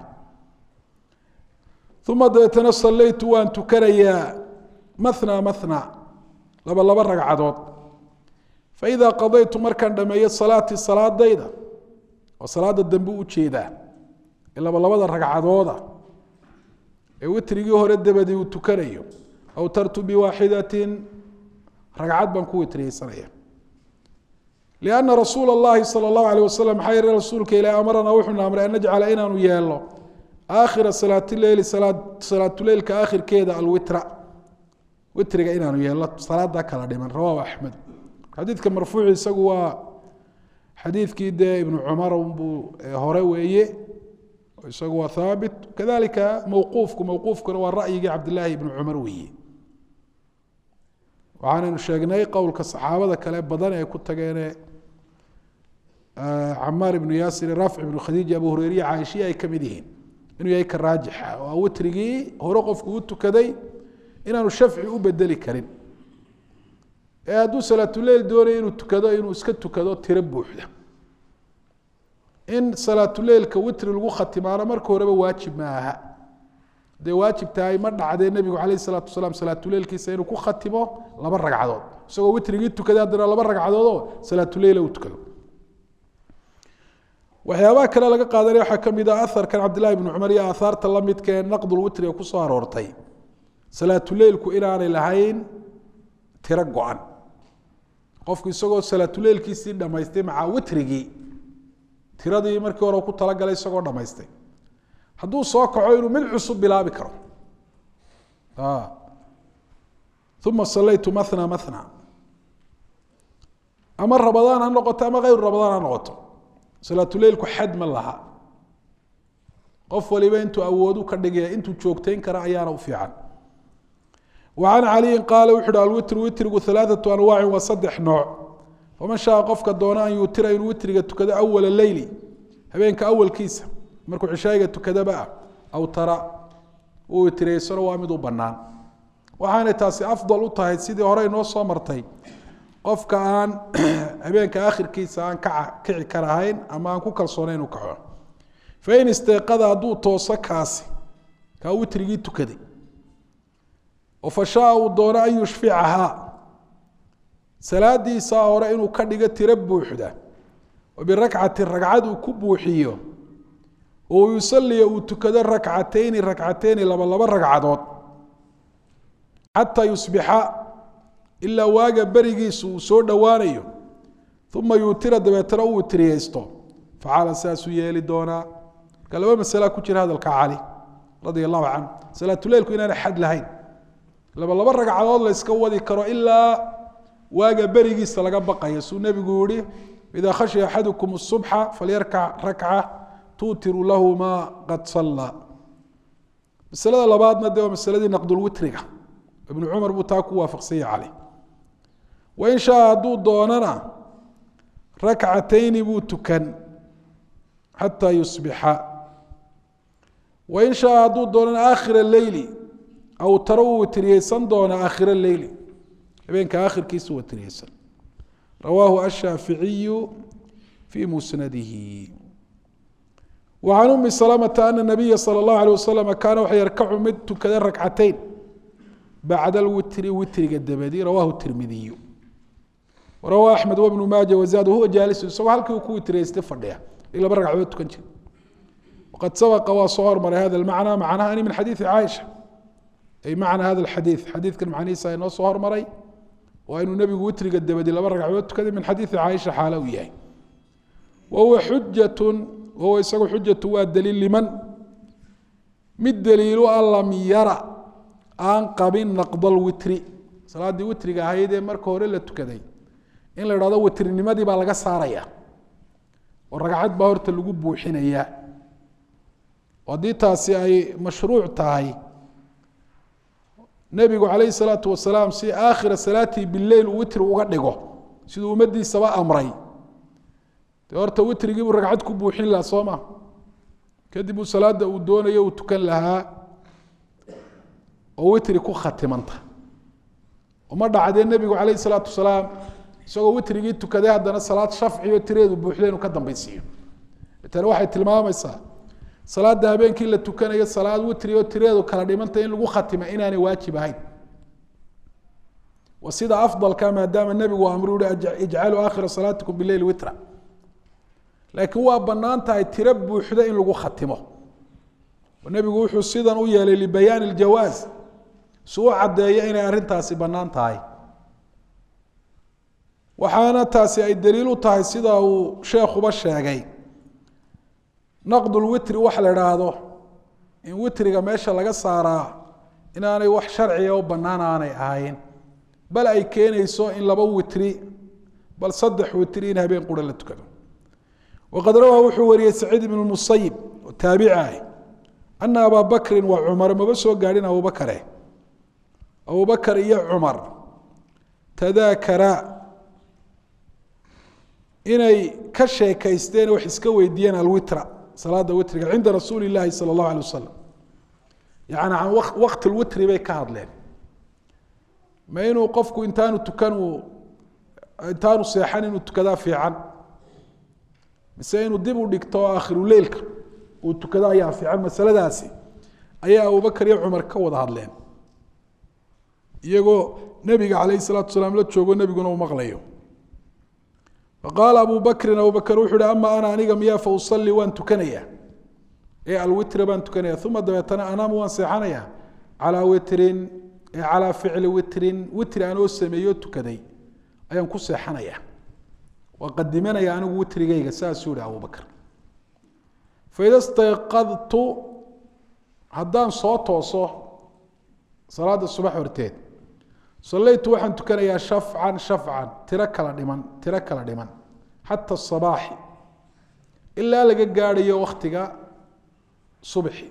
ثم دتنا صليت وان تكريا مثنى لبا ركعات فاذا قضيت مركان دمي صلاتي صلاه ديدا وصلاه الدنب وجيدا الا لبا ركعات وتريجي هو الدبدي وتكريو أو ترت بواحدة ركعات بنكو وتري سنة لأن رسول الله صلى الله عليه وسلم حير رسولك إلى أمرنا وحنا أمر أن نجعل إنا ويالله آخر صلاة الليل صلاة الليل كآخر كذا الوتر وتر إنا ويالله صلاة ذاك من رواه أحمد حديث كمرفوع سقوا حديث كده ابن عمر هرويه ويسقوا ثابت كذلك موقوفكم هو الرأي عبد الله بن عمر ويه وعنا نشاقناي قول كالصحابة كلام بدنا يكون تجينا عمار بن ياسر رافع بن خديجة أبو هريرة عايشية أي كمدين إنه يأكل الراجح أو ترجي هرقف قوته كذي إنه الشفع وبدل كريم هذا صلاة الليل دوري إنه تكذا إنه سكت كذا تربو حدا إن صلاة الليل كوتر الوقت معنا مركو ربا واجب معها ده واجب تاعي مرة عاد النبي عليه الصلاة والسلام صلاة الليل كيسير وكو ختمه لبرق عدود سو وتر جيتو كذا درا لبرق عدود صلاة الليل وتكلم وحيابا كلا لقى قادر يحكم إذا أثر كان عبد الله بن عمر يا آثار تلمت كان نقض الوتر يكو صار ورطي صلاة الليل كو إيران لهين ترجعا قف كيسو صلاة الليل كيسير لما يستمع وترجي tiradii markii hore ku tala galay isagoo dhameystay haduu soo kaco inuu mid cusub bilaabi karo ثم صليت مثنى أما رمضان أنا قلت أما غير رمضان أنا قلت صلاة الليل كحد من لها قف ولي أنتوا أودوا كردقيا أنتوا تشوكتين كرعيانا وفيعا وعن علي قال وحد الوتر ثلاثة أنواع وصدح نوع ومن شاء قفك الدونان يوتر الوتر كذا أول الليل هبينك أول كيسة مركو عشاية كذا بقى أو ترى وتر يسر وامد وبنان وحان تاسي أفضل طهي سيدي هراي نوصى مرتين قفك آن هبينك آخر كيسة آن كعي كراهين أما أنكو كالصونين وكعوان فإن استيقظ دو توصى كاسي كاوتر جيتو كذا وفشاء الدونان أن يشفعها سلادي صار إنه كدقة تربو حدا وبالركعة الركعات وكبوحيه ويصلي وتكدر ركعتين لما ركعات حتى يصبح إلا واجب بريجيس وصور دوانيه ثم يوتر دبترو تريستو فعلى أساس يالي دونا قال له مسألة كتير هذا الكعالي رضي الله عنه صلاة الليل كنا حد لهين لما ركعات الله يسكوا ذكره إلا واجب بريجيس لقى بقى يسوع النبي يقول إذا خشي أحدكم الصبح فليركع ركعة توتر له ما قد صلى. مسألة لبعضنا ده مسألة نقد الوتر ابن عمر بتاكو وافق سي عليه. وإن شاء دوننا ركعتين بوتكن حتى يصبح. وإن شاء دوننا آخر الليل أو تروا تريسن دون آخر الليل. بينك آخر كيس وتريسن. رواه الشافعي في مسنده. وعن أم سلمة أن النبي صلى الله عليه وسلم كان يركع مد كذا ركعتين بعد الوتر قدبدي. رواه الترمذي. ورواه أحمد وابن ماجه وزاد وهو جالس سواء هل كيكو تريست فرديا إلا برجع عود تكنشي وقد سبق وصور مر هذا المعنى معناه أني من حديث عائشة أي معنى هذا الحديث حديث كان معني ساينو صور مري وأنه النبي وتري قد بدي لا برجع عود تكذب من حديث عائشة حالوية وهو حجة وهو يسوي حجة والدليل لمن مد دليل الله لم يرى أن قبل نقض الوتر صلاة دي وتر هايدة مركو هوري تكذي إن لا يراد وتر نمدي بالغ سارية والرجعات بهورت اللي جب وحنية ودي تاسي أي مشروع تاعي نبي عليه الصلاة والسلام سي آخر صلاتي بالليل وتر وقدقه سيدو مدي سواء أمري تورت وتر يجيب الرجعات كب وحين لا صومه كدبوا صلاة ودونية وتكن لها ووتر يكون ختمنتها ومر عاد النبي عليه الصلاة والسلام سوى وتر يجيب تكذا عندنا صلاة شفعي وتريد وبوحلين وكذا بيصير ترى واحد تلمام يسا صلاة ذهبين كل تكن هي صلاة وتر وتريد وكلا ديمنتا إن لو ختمة إن أنا واجب هاي وسيدا أفضل كما دام النبي وأمره اجعلوا آخر صلاتكم بالليل وترا لكن هو بنانتا ترب وحده إن لو ختمه والنبي يقول حسيدا ويا لبيان الجواز سوء عدايا إن أرنتاسي بنانتا هاي وحانا تاسي أي دليل تاي سيدا وشيخ بشاقي نقض الوتر وحل رادو إن وتر ماشا لغا سارا إن أنا وح شرعي أو بنانا أنا آين بل أي كين يسو إن لبو وتري بل صدح وترين هبين قول لتكذو وقد روى وحوري سعيد بن المصيب وتابعه أن أبا بكر وعمر ما بس قالين أبو بكر أبو بكر يا عمر تذاكرا إني كشيكيستين وحسكوي دينا الوتر صلاة الوتر عند رسول الله صلى الله عليه وسلم يعني عن وقت الوتر بيكاد لين ما إنه قفكوا إنتانوا سيحان إنه تكذا في عن مسين ودبوا دكتو آخر الليل وتكذا يا في عن مسألة داسي أي أبو بكر يا عمر كود هذلين يجو نبي عليه الصلاة والسلام لا تشوفوا النبي يقولوا مغليه فقال أبو بكر وحده أما أنا أنيقم يا فأصلي وأن تكنيا إيه الوتر بأن تكنيا ثم دبيتنا أنام وأن سيحانيا على وتر على فعل وتر أنا أسميه تكدي أيام كسي حنيا وقدمنا يا أنا وتر جيجا ساسورة أبو بكر فإذا استيقظت هدان صوت وصوت صلاة الصبح ورتين صليت وحن تكنيا شفعا ترك لمن حتى الصباح إلا لقى قاري وقتك صبحي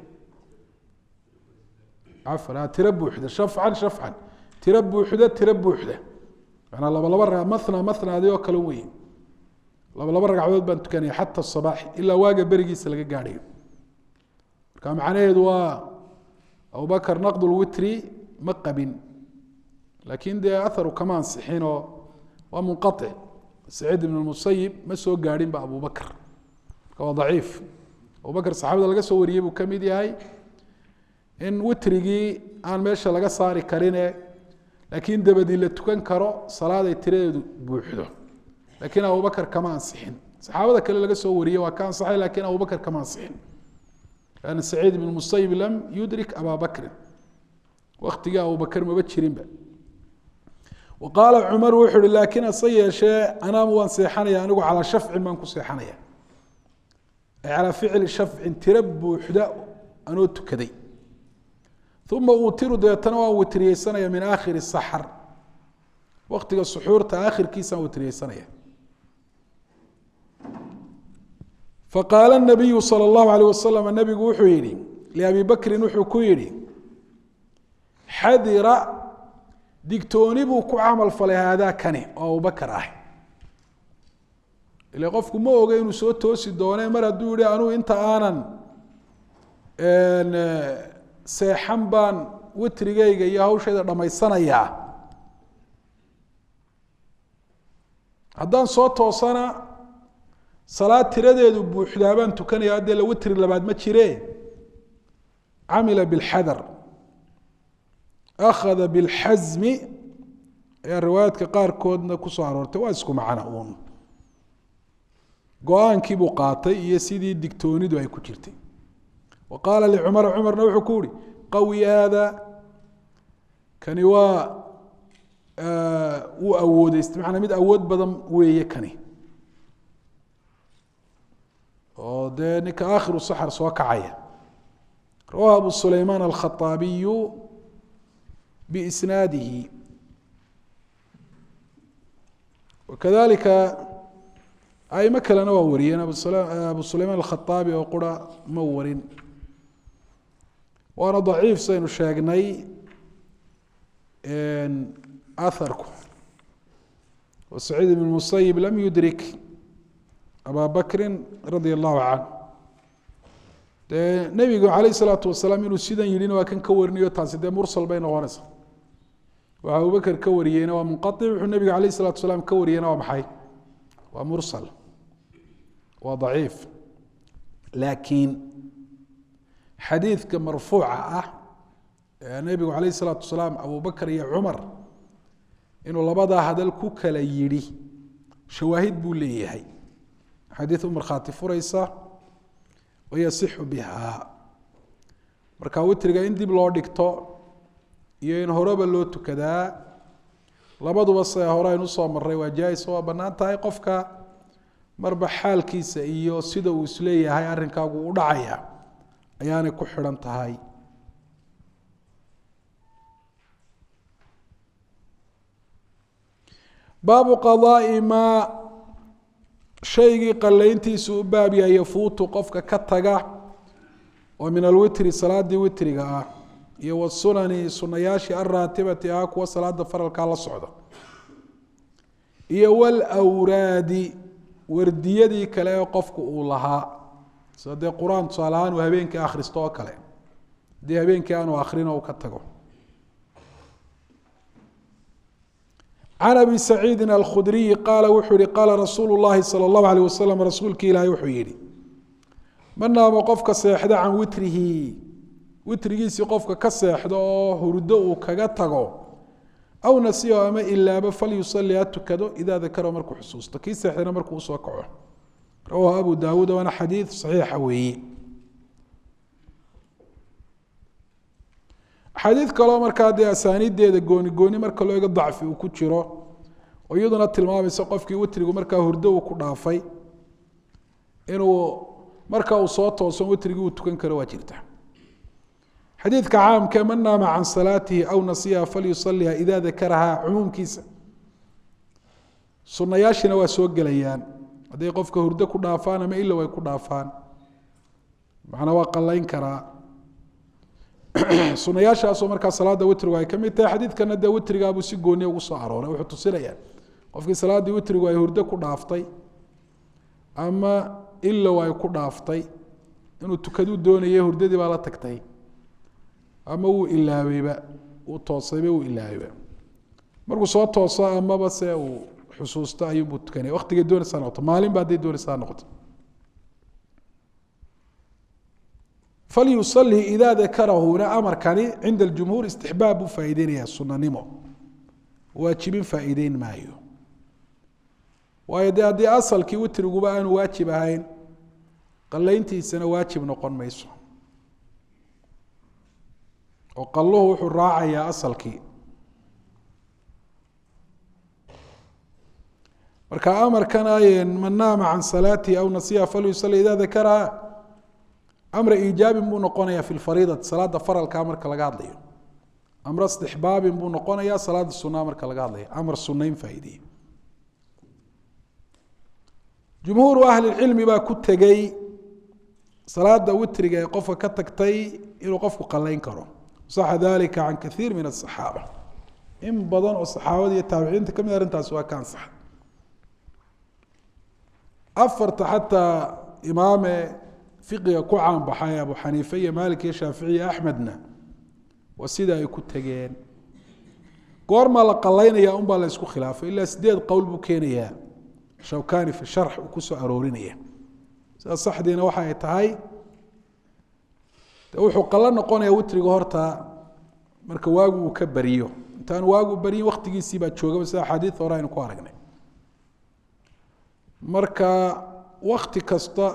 عفوا ترب وحده شفعا ترب وحده يعني الله برا مثنى هذه وكلوي الله برا عود بان تكني حتى الصباح الا واجا بريس لقى قاري كان معناه دوا ابو بكر نقض الوتري مقبن لكن ده اثره كمان صحيح ومنقطع سعيد بن المصيب ما سو قارين بابو بكر هو ضعيف ابو بكر صحابه لقى سو وريبو كميدي هاي إن وترجي أنا ماشى لقى صاري كارينه لكن دبدي اللي تكون كرو صلاة تريد بوحده لكن أبو بكر كمان صحيح صحابة كل لقى سورية وكان صحيح لكن أبو بكر كمان صحيح لأن سعيد بن المصيب لم يدرك أبا بكر وقت جاء أبو بكر مبشرين به وقال عمر وحر لكن صي شيء أنا مو صيحانية أنا على شفع ما نكون صيحانية على فعل شفع ترب وحده أنا تكدي ثم أوتر ديتنا وتري سنة من آخر السحر وقت السحور تآخر كيسا وتري سنة فقال النبي صلى الله عليه وسلم النبي وحيري لأبي بكر وحكيري حذر ديكتوني بوكو عمل فلهذا كني أو بكر اللي قفكم ما أوجينو سوت توسي دوني مرة دوري أنو أنت آنا seexan baan witrigayga iyo hawshayda dhamaysanayaa haddaan soo toosana salaad tiradeedu buuxdaa baan tukanayaa haddee la witri labaad ma jiree camila bilxadar akhada bilxasmi ee riwaayaadka qaarkoodna ku soo aroortay waa isku macno uun go-aankii buu qaatay iyo sidii digtoonidu ay ku jirtay. wa qaala licumara cumarna wuxuu ku uhi qawi haada kani waa wuu awoodeystay macnaa mid awood badan weeye kani oo dee ninka aakhiru saxar soo kacaya. rawaha abu sulaymaan alkhaaabiyu biisnaadihi. wakadalika aimo kalena waa wariyeen abu sulaymaan alkhaaabi oo qura ma warin, waana daciif saynu sheegnay aharku. وسعيد بن المسيب لم يدرك أبا بكر رضي الله عنه. nebigu عalayه الصلاaةu وaسلاam inuu sidan yihina waa kan ka warinayo taasi dee mursal bay noqonaysa. waxa abubakr ka wariyeyna waa munqaطic, wuxuu nebigu عalayه الصلاaةu وaسلاam ka wariyeyna waa maxay? waa mursal, waa ضaciif. laakiin xadiidka marfuuca ah ee nebigu عalayه الصلاaةu وaسلاam abubakr iyo cumar inuu labadaa hadal ku kala yidhi shawaahid buu leeyahay, xadiid u markhaati furaysa wayasixu bihaa. marka witriga in dib loo dhigto iyo in horeba loo tukadaa labaduba se hore aynu usoo maray waa jaa-is, waa bannaan tahay. qofka marba xaalkiisa iyo sida uu isleeyahay arrinkaagu u dhacaya ayaanay ku xidhan tahay. baabu qadaa'i maa shaygii qalayntiisu u baab yahay yafuutu qofka ka taga oo min alwitri salaadii witriga ah iyo wasunani sunayaashii alraatibati ah kuwa salaada faralkaa la socda iyo walawraadi wardiyadii kale ee qofku uu lahaa sida dee qur-aan tusaale ahaan uu habeenkii akhristo oo kale haddii habeenkii aanu akrin oo uu ka tago. can abi saciidin alkhudriyi qaala wuxuu yihi qaala rasuulu llahi salى اllahu alيyh wasalam rasuulki ilaahi wuxuu yihi man naama qofka seexda can witrihi witrigiisii qofka ka seexdo oo hurdo uu kaga tago aw nasiyo ama ilaaba falyusali ha tukado idaa dakaro markuu xusuusto, kii seexdana markuu usoo kaco. rawahu abu daawuud waana xadiid saxiixa weeye. axaadiid kaloo markaa dee asaaniideeda gooni gooni marka loo ega dacfi uu ku jiro oo iyaduna tilmaamaysa qofkii witrigu markaa hurdo uu ku dhaafay inuu marka uu soo tooso witrigii uu tukan karo waa jirta. xadiidka caamka man naama can salaatihi aw nasiyaha falyusaliha idaa dakarahaa cumuumkiisa sunayaashina waa soo gelayaan hadday qofka hurdo ku dhaafaan ama ilow ay ku dhaafaan, macnaa waa qalayn karaa. sunayaashaasoo markaa salaada witrigu ay ka mid tahay. xadiidkana dee witrigaabuu si gooniya ugu soo arooray, wuxuu tusinayaa qofkii salaaddii witrigu ay hurdo ku dhaaftay ama ilow ay ku dhaaftay inuu tukaduu doonayay hurdadii baa la tagtay ama wuu ilaabayba uu toosayba wuu ilaabayba, markuu soo tooso amaba se uu xusuusto ayuubuu tukanaya waktigay doonaysaa noqoto, maalinba hadday doonaysaa noqoto. falyusalii idaa dakarahuna amarkani cinda aljumhuur istixbaab buu faa'iideynayaa sunanimo, waajibin faa'iideyn maayo. waayo dee haddii asalkii witriguba aanu waajib ahayn qalayntiisana waajib noqon mayso oo qalluhu wuxuu raacayaa asalkii. marka amarkan ayen man naama can salaatihi aw nasiyaha falyusali idaa dakaraha amra iijaabin buu noqonayaa fi lfariidati salaada faralkaa marka laga hadlayo, amra istixbaabin buu noqonayaa salaada sunaa marka laga hadlayo, amar sunayn faa'iideeye. jumhuuru ahlilcilmi baa ku tegey salaada witriga ee qofka ka tagtay inuu qofku qalayn karo. saxa dalika can kaiir min asaxaaba, in badan oo saxaabada iyo taabiciinta kamid arrintaasi waa ka ansaxa. afarta xataa imaame fiqiga ku caanbaxay abu xaniife iyo maalik iyo shaafici iyo axmedna waa sida ay ku tegeen. goormaa la qalaynaya unbaa la isku khilaafay, ilaa 8 qowl buu keenayaa shawkani fi sharx uu ku soo aroorinaya. sidaas saxdiina waxa ay tahay wuxuu qala noqonaya witriga horta marka waagu uu ka bariyo, intaan waagu bariyin waqtigiisii baa joogaba sida xadiid hore aynu ku aragnay. marka wakti kasta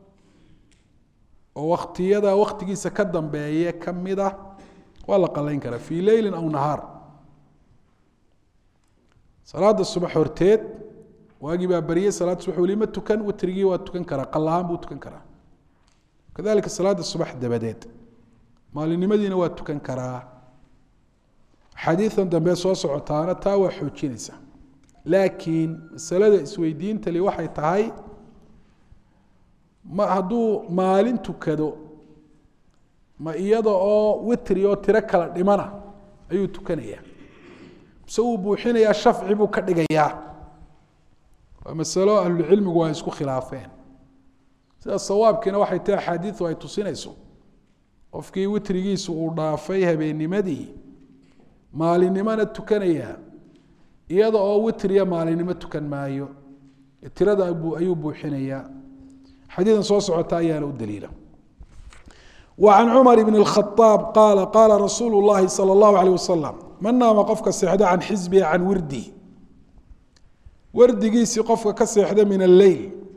oo waktiyada waktigiisa ka dambeeye kamid ah waa la qalayn karaa fii leyli aw nahaar. salaada subax horteed waagii baa baryey salaada subax weli ma tukan, witrigii waa tukan karaa, qalahaan buu tukan karaa. kadalika salaada subax dabadeed maalinimadiina waa tukan karaa. xadiidan dambe soo socotaana taa waa xoojinaysa. laakiin masalada isweydiinta li waxay tahay ma hadduu maalin tukado ma iyada oo witri oo tiro kala dhimana ayuu tukanayaa mise uu buuxinayaa shafci buu ka dhigayaa. waa masalo ahlucilmigu waa isku khilaafeen. sida sawaabkiina waxay tahay axaadiidu ay tusinayso qofkii witrigiisu uu dhaafay habeennimadii maalinimana tukanayaa iyada oo witriya maalinimo tukan maayo, tirada ayuu buuxinayaa. xadiidan soo socota ayaana u daliila. وعن cمر بن الخطاب قال قال رsuuل اللhi صلى الله عليه وسلم mن naama qofka seexda can xزبi can wirdi wardigiisii qofka ka seexda min الleyl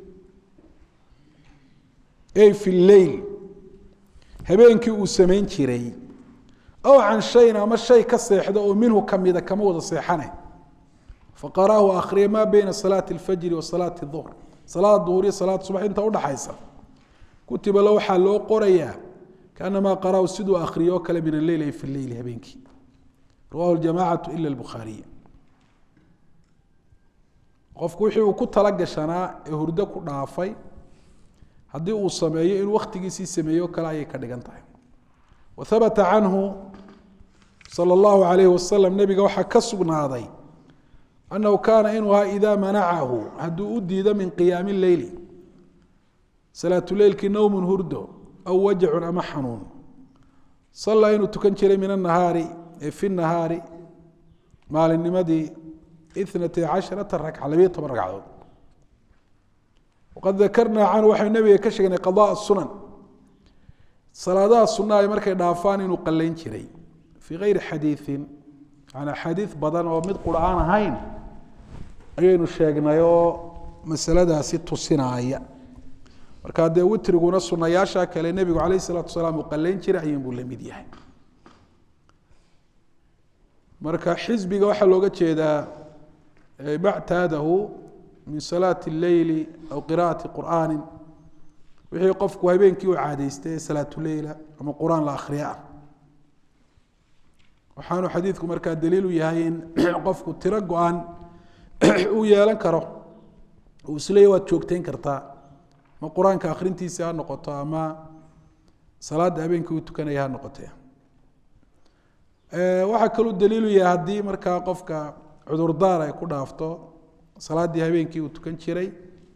ay في الleyl habeenkii uu samayn jiray أو can شhayin ama shay ka seexda oo minhu kamida kama wada seexane faqarأahu akriya ma beyna صلاaة الفجر وصلاaة الظهر salaada duhur iyo salaada subax inta udhaxaysa kutiba la waxaa loo qorayaa kaanamaa qara'u siduu akriyo oo kale min alleyl ay fi leyli habeenkii. rawahu ljamacatu ila albukhaariy. qofku wixii uu ku tala gashanaa ee hurdo ku dhaafay haddii uu sameeyo inuu waktigiisii sameeyo o kale ayay ka dhigan tahay. wahabata canhu sala allahu alayhi wasalam nabiga waxaa ka sugnaaday أنه كاana inuu ahaa إida manacahu hadduu u diido min قiyaami الleyli salaatuleylkii nowm hurdo aw wajacu ama xanuun صalaa inuu tukan jiray min الnahaari fi الnahaari maalinnimadii 12 ragca 12 ragcadood. waqad dakarnaa canhu waxaynu nabiga ka sheegnay qaضاء الsunan salaadaha sunaa markay dhaafaan inuu qalayn jiray fii غayri xadiiثi an axaadiid badan oo mid qura aan ahayn ayaynu sheegnay oo masaladaasi tusinaaya. marka dee witriguna sunayaasha kale nebigu calayh الsalaatu wasalaam uu qalayn jiray ayuun buu la mid yahay. marka xisbiga waxaa looga jeedaa bactaadahu min salaati اleyli aw qira'ati qur'aani wixii qofku habeenkii u caadeystay ee salaatuleyla ama qur-aan la akhriya ah. waxaanu xadiidku markaa daliil u yahay in qofku tiro go-an uu yeelan karo uu isleeya waad joogteyn kartaa ma qur-aanka akhrintiisii ha noqoto ama salaada habeenkii uu tukanaya ha noqotee. waxaa kaluu daliilu yahay haddii markaa qofka cudurdaar ay ku dhaafto salaaddii habeenkii uu tukan jiray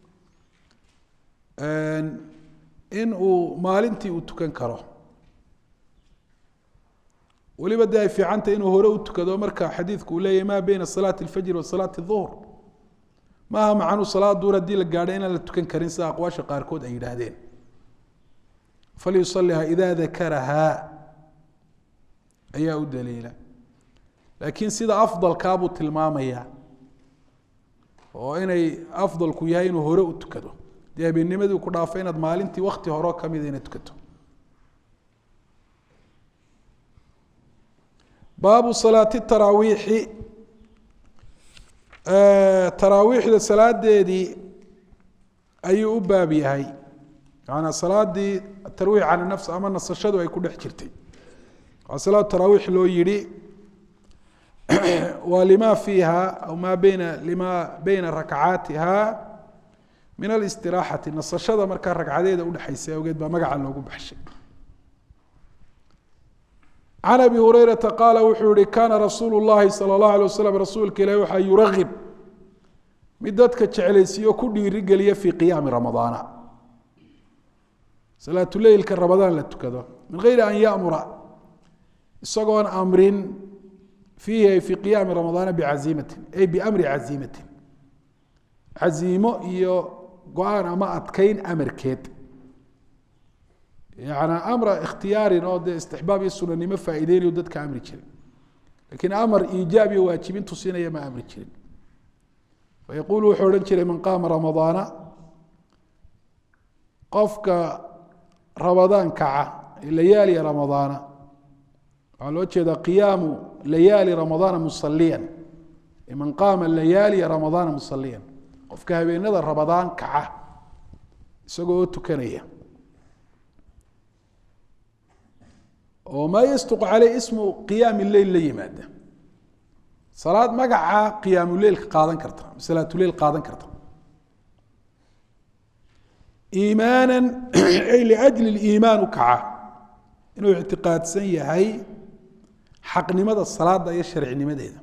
in uu maalintii uu tukan karo weliba de ay fiicantay inuu hore u tukado marka xadiidku uu leeyahy ma beyna salaati اlfajri wa salaati الظuhr maaha macnuu salaada duhur haddii la gaadho inaan la tukan karin sida aqwaasha qaarkood ay yidhaahdeen. falyusaliha ida dakaraha ayaa u daliila. laakiin sida afdalkaa buu tilmaamaya oo inay afdalku yahay inuu hore u tukado dee habeennimadii ku dhaafo inaad maalintii wakti horeo kamida inaad tukato. baabu salaati taraawiixi taraawiixda salaadeedii ayuu u baab yahay. maanaa salaadii tarwiix can nafs ama nasashadu ay ku dhex jirtay. waxaa salaatu taraawiix loo yihi waa lima fiiha aw maa beyna lima beyna rakcaatiha min alistiraxati nasashada markaa ragcadeeda udhexaysa awgeed baa magaca loogu baxshay. can abi hurayrata qaala wuxuu yihi kaana rasuulu llahi sala اllahu alay wasalam rasuulka ilahi waxaa yuragib mid dadka jeclaysiiyo ku dhiirigeliya fii qiyaami ramadaana salaatuleylka ramadaan la tukado min gayri an yamura isagoon amrin fiihi ay fii qiyaami ramadaana bicaziimatin ay biamri caziimatin caziimo iyo go-aan ama adkeyn amarkeed yani amra ikhtiyaarin oo dee istixbaab iyo sunanimo faaideynayo dadka amri jirin lakiin amar iijaab iyo waajibin tusinaya ma amri jirin. fayaqulu wuxuu odhan jiray man qaama ramadaana qofka ramadaan kaca layaali ramadaana waxaa loo jeedaa qiyaamu layaali ramadaana musaliyan man qaama layaali ramadaana musaliyan qofka habeenada ramadaan kaca isagoo tukanaya oo ma yasduq caleyh ismu qiyaami leyl la yimaada salaad magaca qiyaamuleylka qaadan karta salaatuleyl qaadan karta iimaanan ay liajli liimaan u kaca inuu ictiqaadsan yahay xaqnimada salaada iyo sharcinimadeeda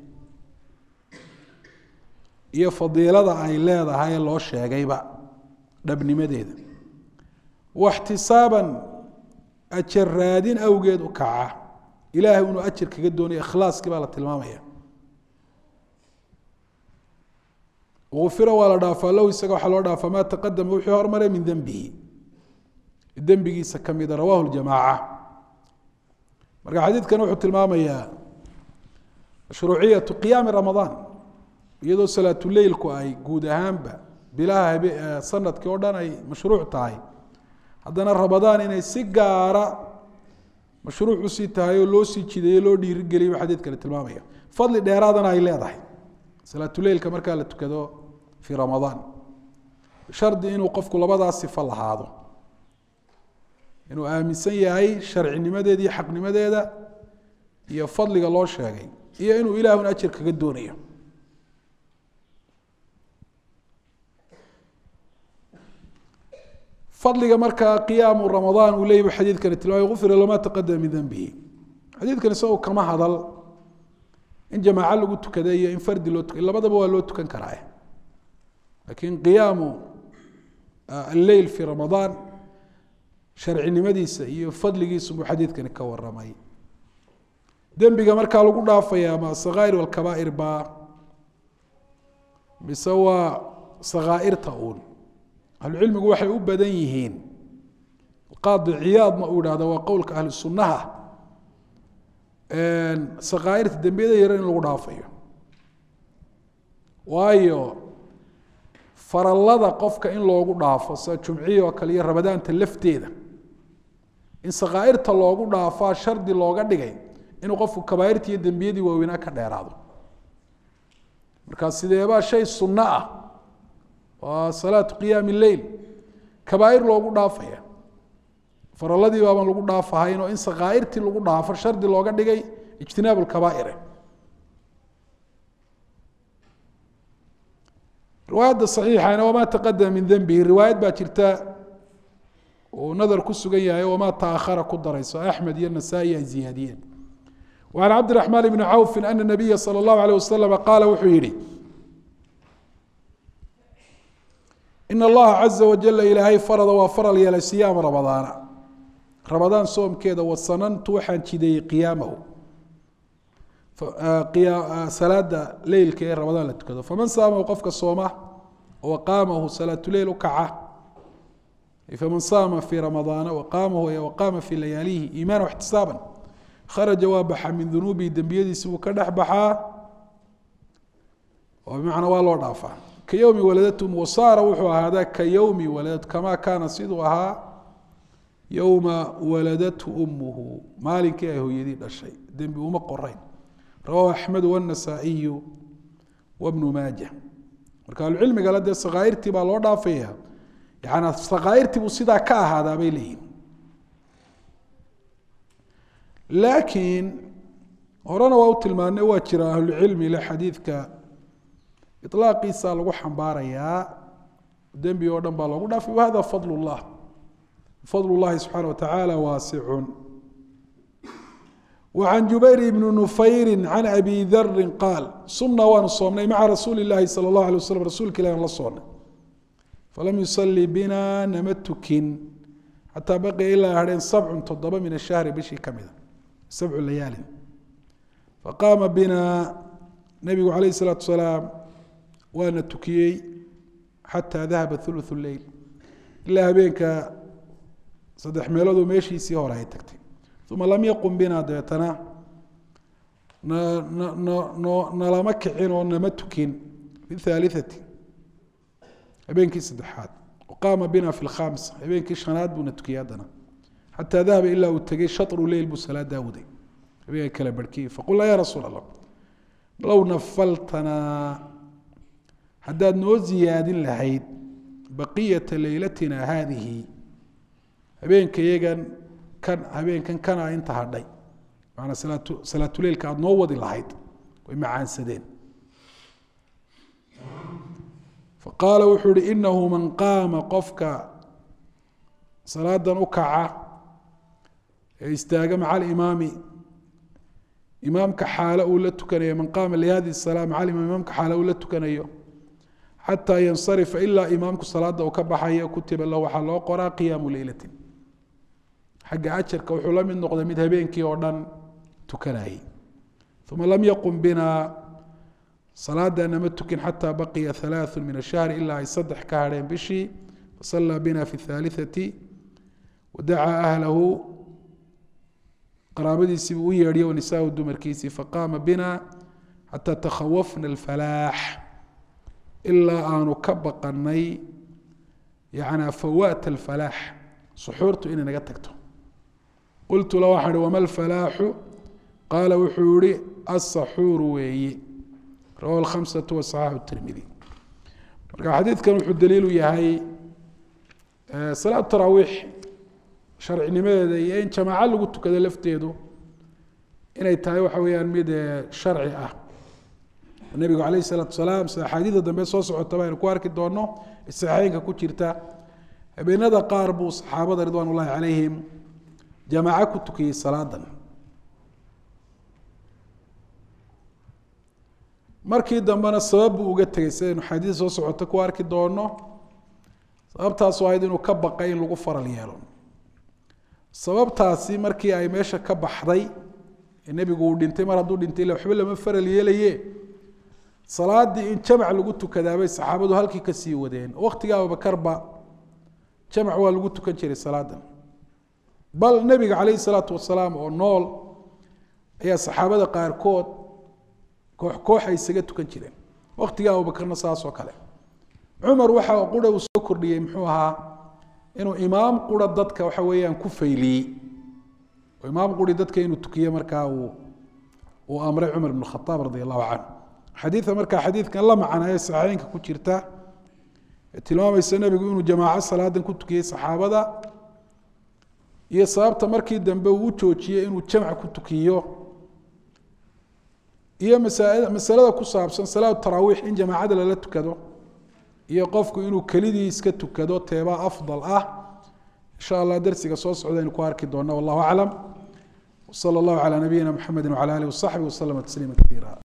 iyo fadiilada ay leedahay ee loo sheegayba dhabnimadeeda waxtisaaban ajar raadin awgeed u kaca ilaahay inuu ajar kaga doonayo ikhlaaskii baa la tilmaamaya ufira waa la dhaafaa lahu isaga waxaa loo dhaafaa maa taqadama wixii hormaray min dembihi dembigiisa kamida rawahu ljamaaca marka xadiidkan wuxuu tilmaamayaa mashruuciyatu qiyaami ramadaan iyadoo salaatuleylku ay guud ahaanba bilaha sanadkii oo dhan ay mashruuc tahay haddana ramadaan inay si gaara mashruuc usii tahay oo loo sii jideeyo loo dhiirigeliyo xadiidkani tilmaamaya fadli dheeraadana ay leedahay salaatuleylka markaa la tukado fii ramadaan shardi inuu qofku labadaas sifo lahaado inuu aaminsan yahay sharcinimadeeda iyo xaqnimadeeda iyo fadliga loo sheegay iyo inuu ilaahun ajar kaga doonayo fadliga markaa qiyaamu ramadaan uu leeyahy xadiidkani tilmaamay gufira lama taqadama min dembihi xadiidkan isagoo kama hadal in jamaaco lagu tukada iyo in fardi loo tukay labadaba waa loo tukan karaa laakiin qiyaamu alleyl fi ramadaan sharcinimadiisa iyo fadligiisa buu xadiidkani ka waramay dembiga markaa lagu dhaafaya ma sakaa'ir walkabaa'ir baa mise waa sakaa'irta uun ahlucilmigu waxay u badan yihiin qaadi ciyaadna uu idhahda waa qowlka ahlu sunnaha sakaa'irta dembiyada yar in lagu dhaafayo waayo farallada qofka in loogu dhaafo sida jumciya oo kale iyo ramadaanta lafteeda in sakaa'irta loogu dhaafaa shardi looga dhigay inuu qofku kabaa'irta iyo dembiyadii waaweynaa ka dheeraado markaa sideebaa shay sunno ah waa salaatu qiyaami leyl kabaa'ir loogu dhaafaya faralladii baaban lagu dhaafahayn oo in sakaa'irtii lagu dhaafo shardi looga dhigay ijtinaabu lkabaa'ire riwaayadda saxiixana wamaa taqadama min dembihi riwaayad baa jirta uu nadar ku sugan yahay wamaa ta'akhara ku darayso axmed iyo nasaa-i ay ziyaadiyeen وعن عبد الرحمن بن عوف أن النبي صلى الله عليه وسلم قال wuxuu yihi إن الله عزa وaجل ilaahay farda waa faral yeelay صiyaama رamaضاana ramadaan soomkeeda wasanantu waxaan jideeyey qiyaamahu salaada leylka ee ramadaan la tukado faman saamahu qofka sooma waqaamahu salaatuleyl u kaca faman saama fii ramadaana waqaamahu waqaama fii layaalihi iimaana واxtisaaba kharaja waa baxa min dunuubihi dembiyadiisi buu ka dhex baxaa oo bimacnaa waa loo dhaafaa ka yowmi waladatum wasaara wuxuu ahaadaa ka yowmi waladatu kamaa kaana siduu ahaa yowma waladathu umuhu maalinkii ay hooyadii dhashay dembi uma qorayn rawahu axmedu wاnasaa'iyu wabnu maaja marka ahlucilmiga la dee sakaa'irtii baa loo dhaafaya yani sakaa'irtii buu sidaa ka ahaadaa bay leeyihin laakiin horena waa u tilmaanay waa jira ahlucilmi le xadiidka iطlaaqiisa lagu xambaarayaa dembi oo dhan baa loogu dhaafay wahada fadl اllah fadl اllahi subxaana watacaala waasicun وعن جubayr بن نufayri عan abi dari qaal sumna waanu soomnay maca rasuuli الlahi salى الlaه alيه waslam rasuulka ilah la soonnay falam yusalii bina nama tukin xataa baqiya ilaa hadheen 7 min الshahri bishii ka mida 7 layaali faqaama bina nebigu calayh الsalaatu wasalaam waana tukiyey xataa dahaba ثuluث leyl ilaa habeenka 3 meeloodoo meeshiisii hore ay tagtay uma lam yaqum bina dabeetana nalama kicin oo nama tukin bihaaliثati habeenkii saddexaad faqaama bina fi lkhamsa habeenkii shanaad buuna tukiyay haddana xataa dahaba ilaa uu tegey shatru leyl buu salaadaa waday habeenka kala barhkiyey faqulnaa ya rasuul allah low nafaltanaa haddaad noo ziyaadin lahayd baqiyata leylatina haadihi habeenka iyagan habeenkan kana inta hadhay macanaa salaatuleylka aada noo wadi lahayd way macaansadeen faqaala wuxuu ihi inahu man qaama qofka salaadan u kaca ee istaaga maca alimaami imaamka xaalo uu la tukanayo man qaama lihadi salaa maca alimaam imaamka xaalo uu la tukanayo xataa yansarifa ilaa imaamku salaada uu ka baxayo kutiba lahu waxaa loo qoraa qiyaamu leylatin xagga ajarka wuxuu la mid noqday mid habeenkii oo dhan tukanayay uma lam yaqum bina salaadana ma tukin xataa baqiya halaaثu min ashahri ilaa ay saddex ka hadheen bishii fasallaa bina fi اthaaliثati wadacaa ahlahu qaraabadiisii buu u yeedhiye wanisaau dumarkiisii faqaama bina xataa takhawafna alfalaax ilaa aanu ka baqanay yana fawaat alfalaax suxuurtu inay naga tagto qultu la waxaan ihi wama alfalaaxu qaala wuxuu yihi asaxuuru weeye rawahu alkhamsatu wasaxaxu tirmidi marka xadiidkan wuxuu daliilu yahay salaat taraawiix sharcinimadeeda iyo in jamaaco lagu tukado lafteedu inay tahay waxa weeyaan mid sharci ah nabigu calayh isalaatu wasalaam sida axaadiida dambe soo socotaba aynu ku arki doono saxiixeynka ku jirta habeenada qaar buu saxaabada ridwaan ullahi calayhim jamaaco ku tukiyey salaadan markii dambena sabab buu uga tegey sidaynu xadiid soo socota ku arki doono sababtaas ahayd inuu ka baqay in lagu faral yeelo sababtaasi markii ay meesha ka baxday nebigu uu dhintay mar hadduu dhintay ila waxba lama faral yeelaye salaadii in jamac lagu tukadaabay saxaabadu halkii ka sii wadeen waqtiga abubakarba jamac waa lagu tukan jiray salaadan bal nebiga calayhi salaatu wasalaam oo nool ayaa saxaabada qaarkood koox ay isaga tukan jireen waqtiga abubakarna saas oo kale cumar waxa qura uu soo kordhiyey muxuu ahaa inuu imaam qura dadka waxa weeyaan ku fayliyey oo imaam quri dadka inuu tukiyo markaa uu amray cumar ibn khataab radi allahu canhu xadiidka markaa xadiidkan la macanayo saxiixeynka ku jirta tilmaamaysa nebigu inuu jamaaco salaadan ku tukiyey saxaabada iyo sababta markii dambe uu joojiyey inuu jamc ku tukiyo iyo masalada ku saabsan salaatu taraawiix in jamaacada lala tukado iyo qofku inuu kelidii iska tukado teebaa afdal ah insha allah darsiga soo socda aynu ku arki doona wallahu aclam وصلى الله على نبينا محمد وعلى آله وصحبه وسلم تسليما كثيرا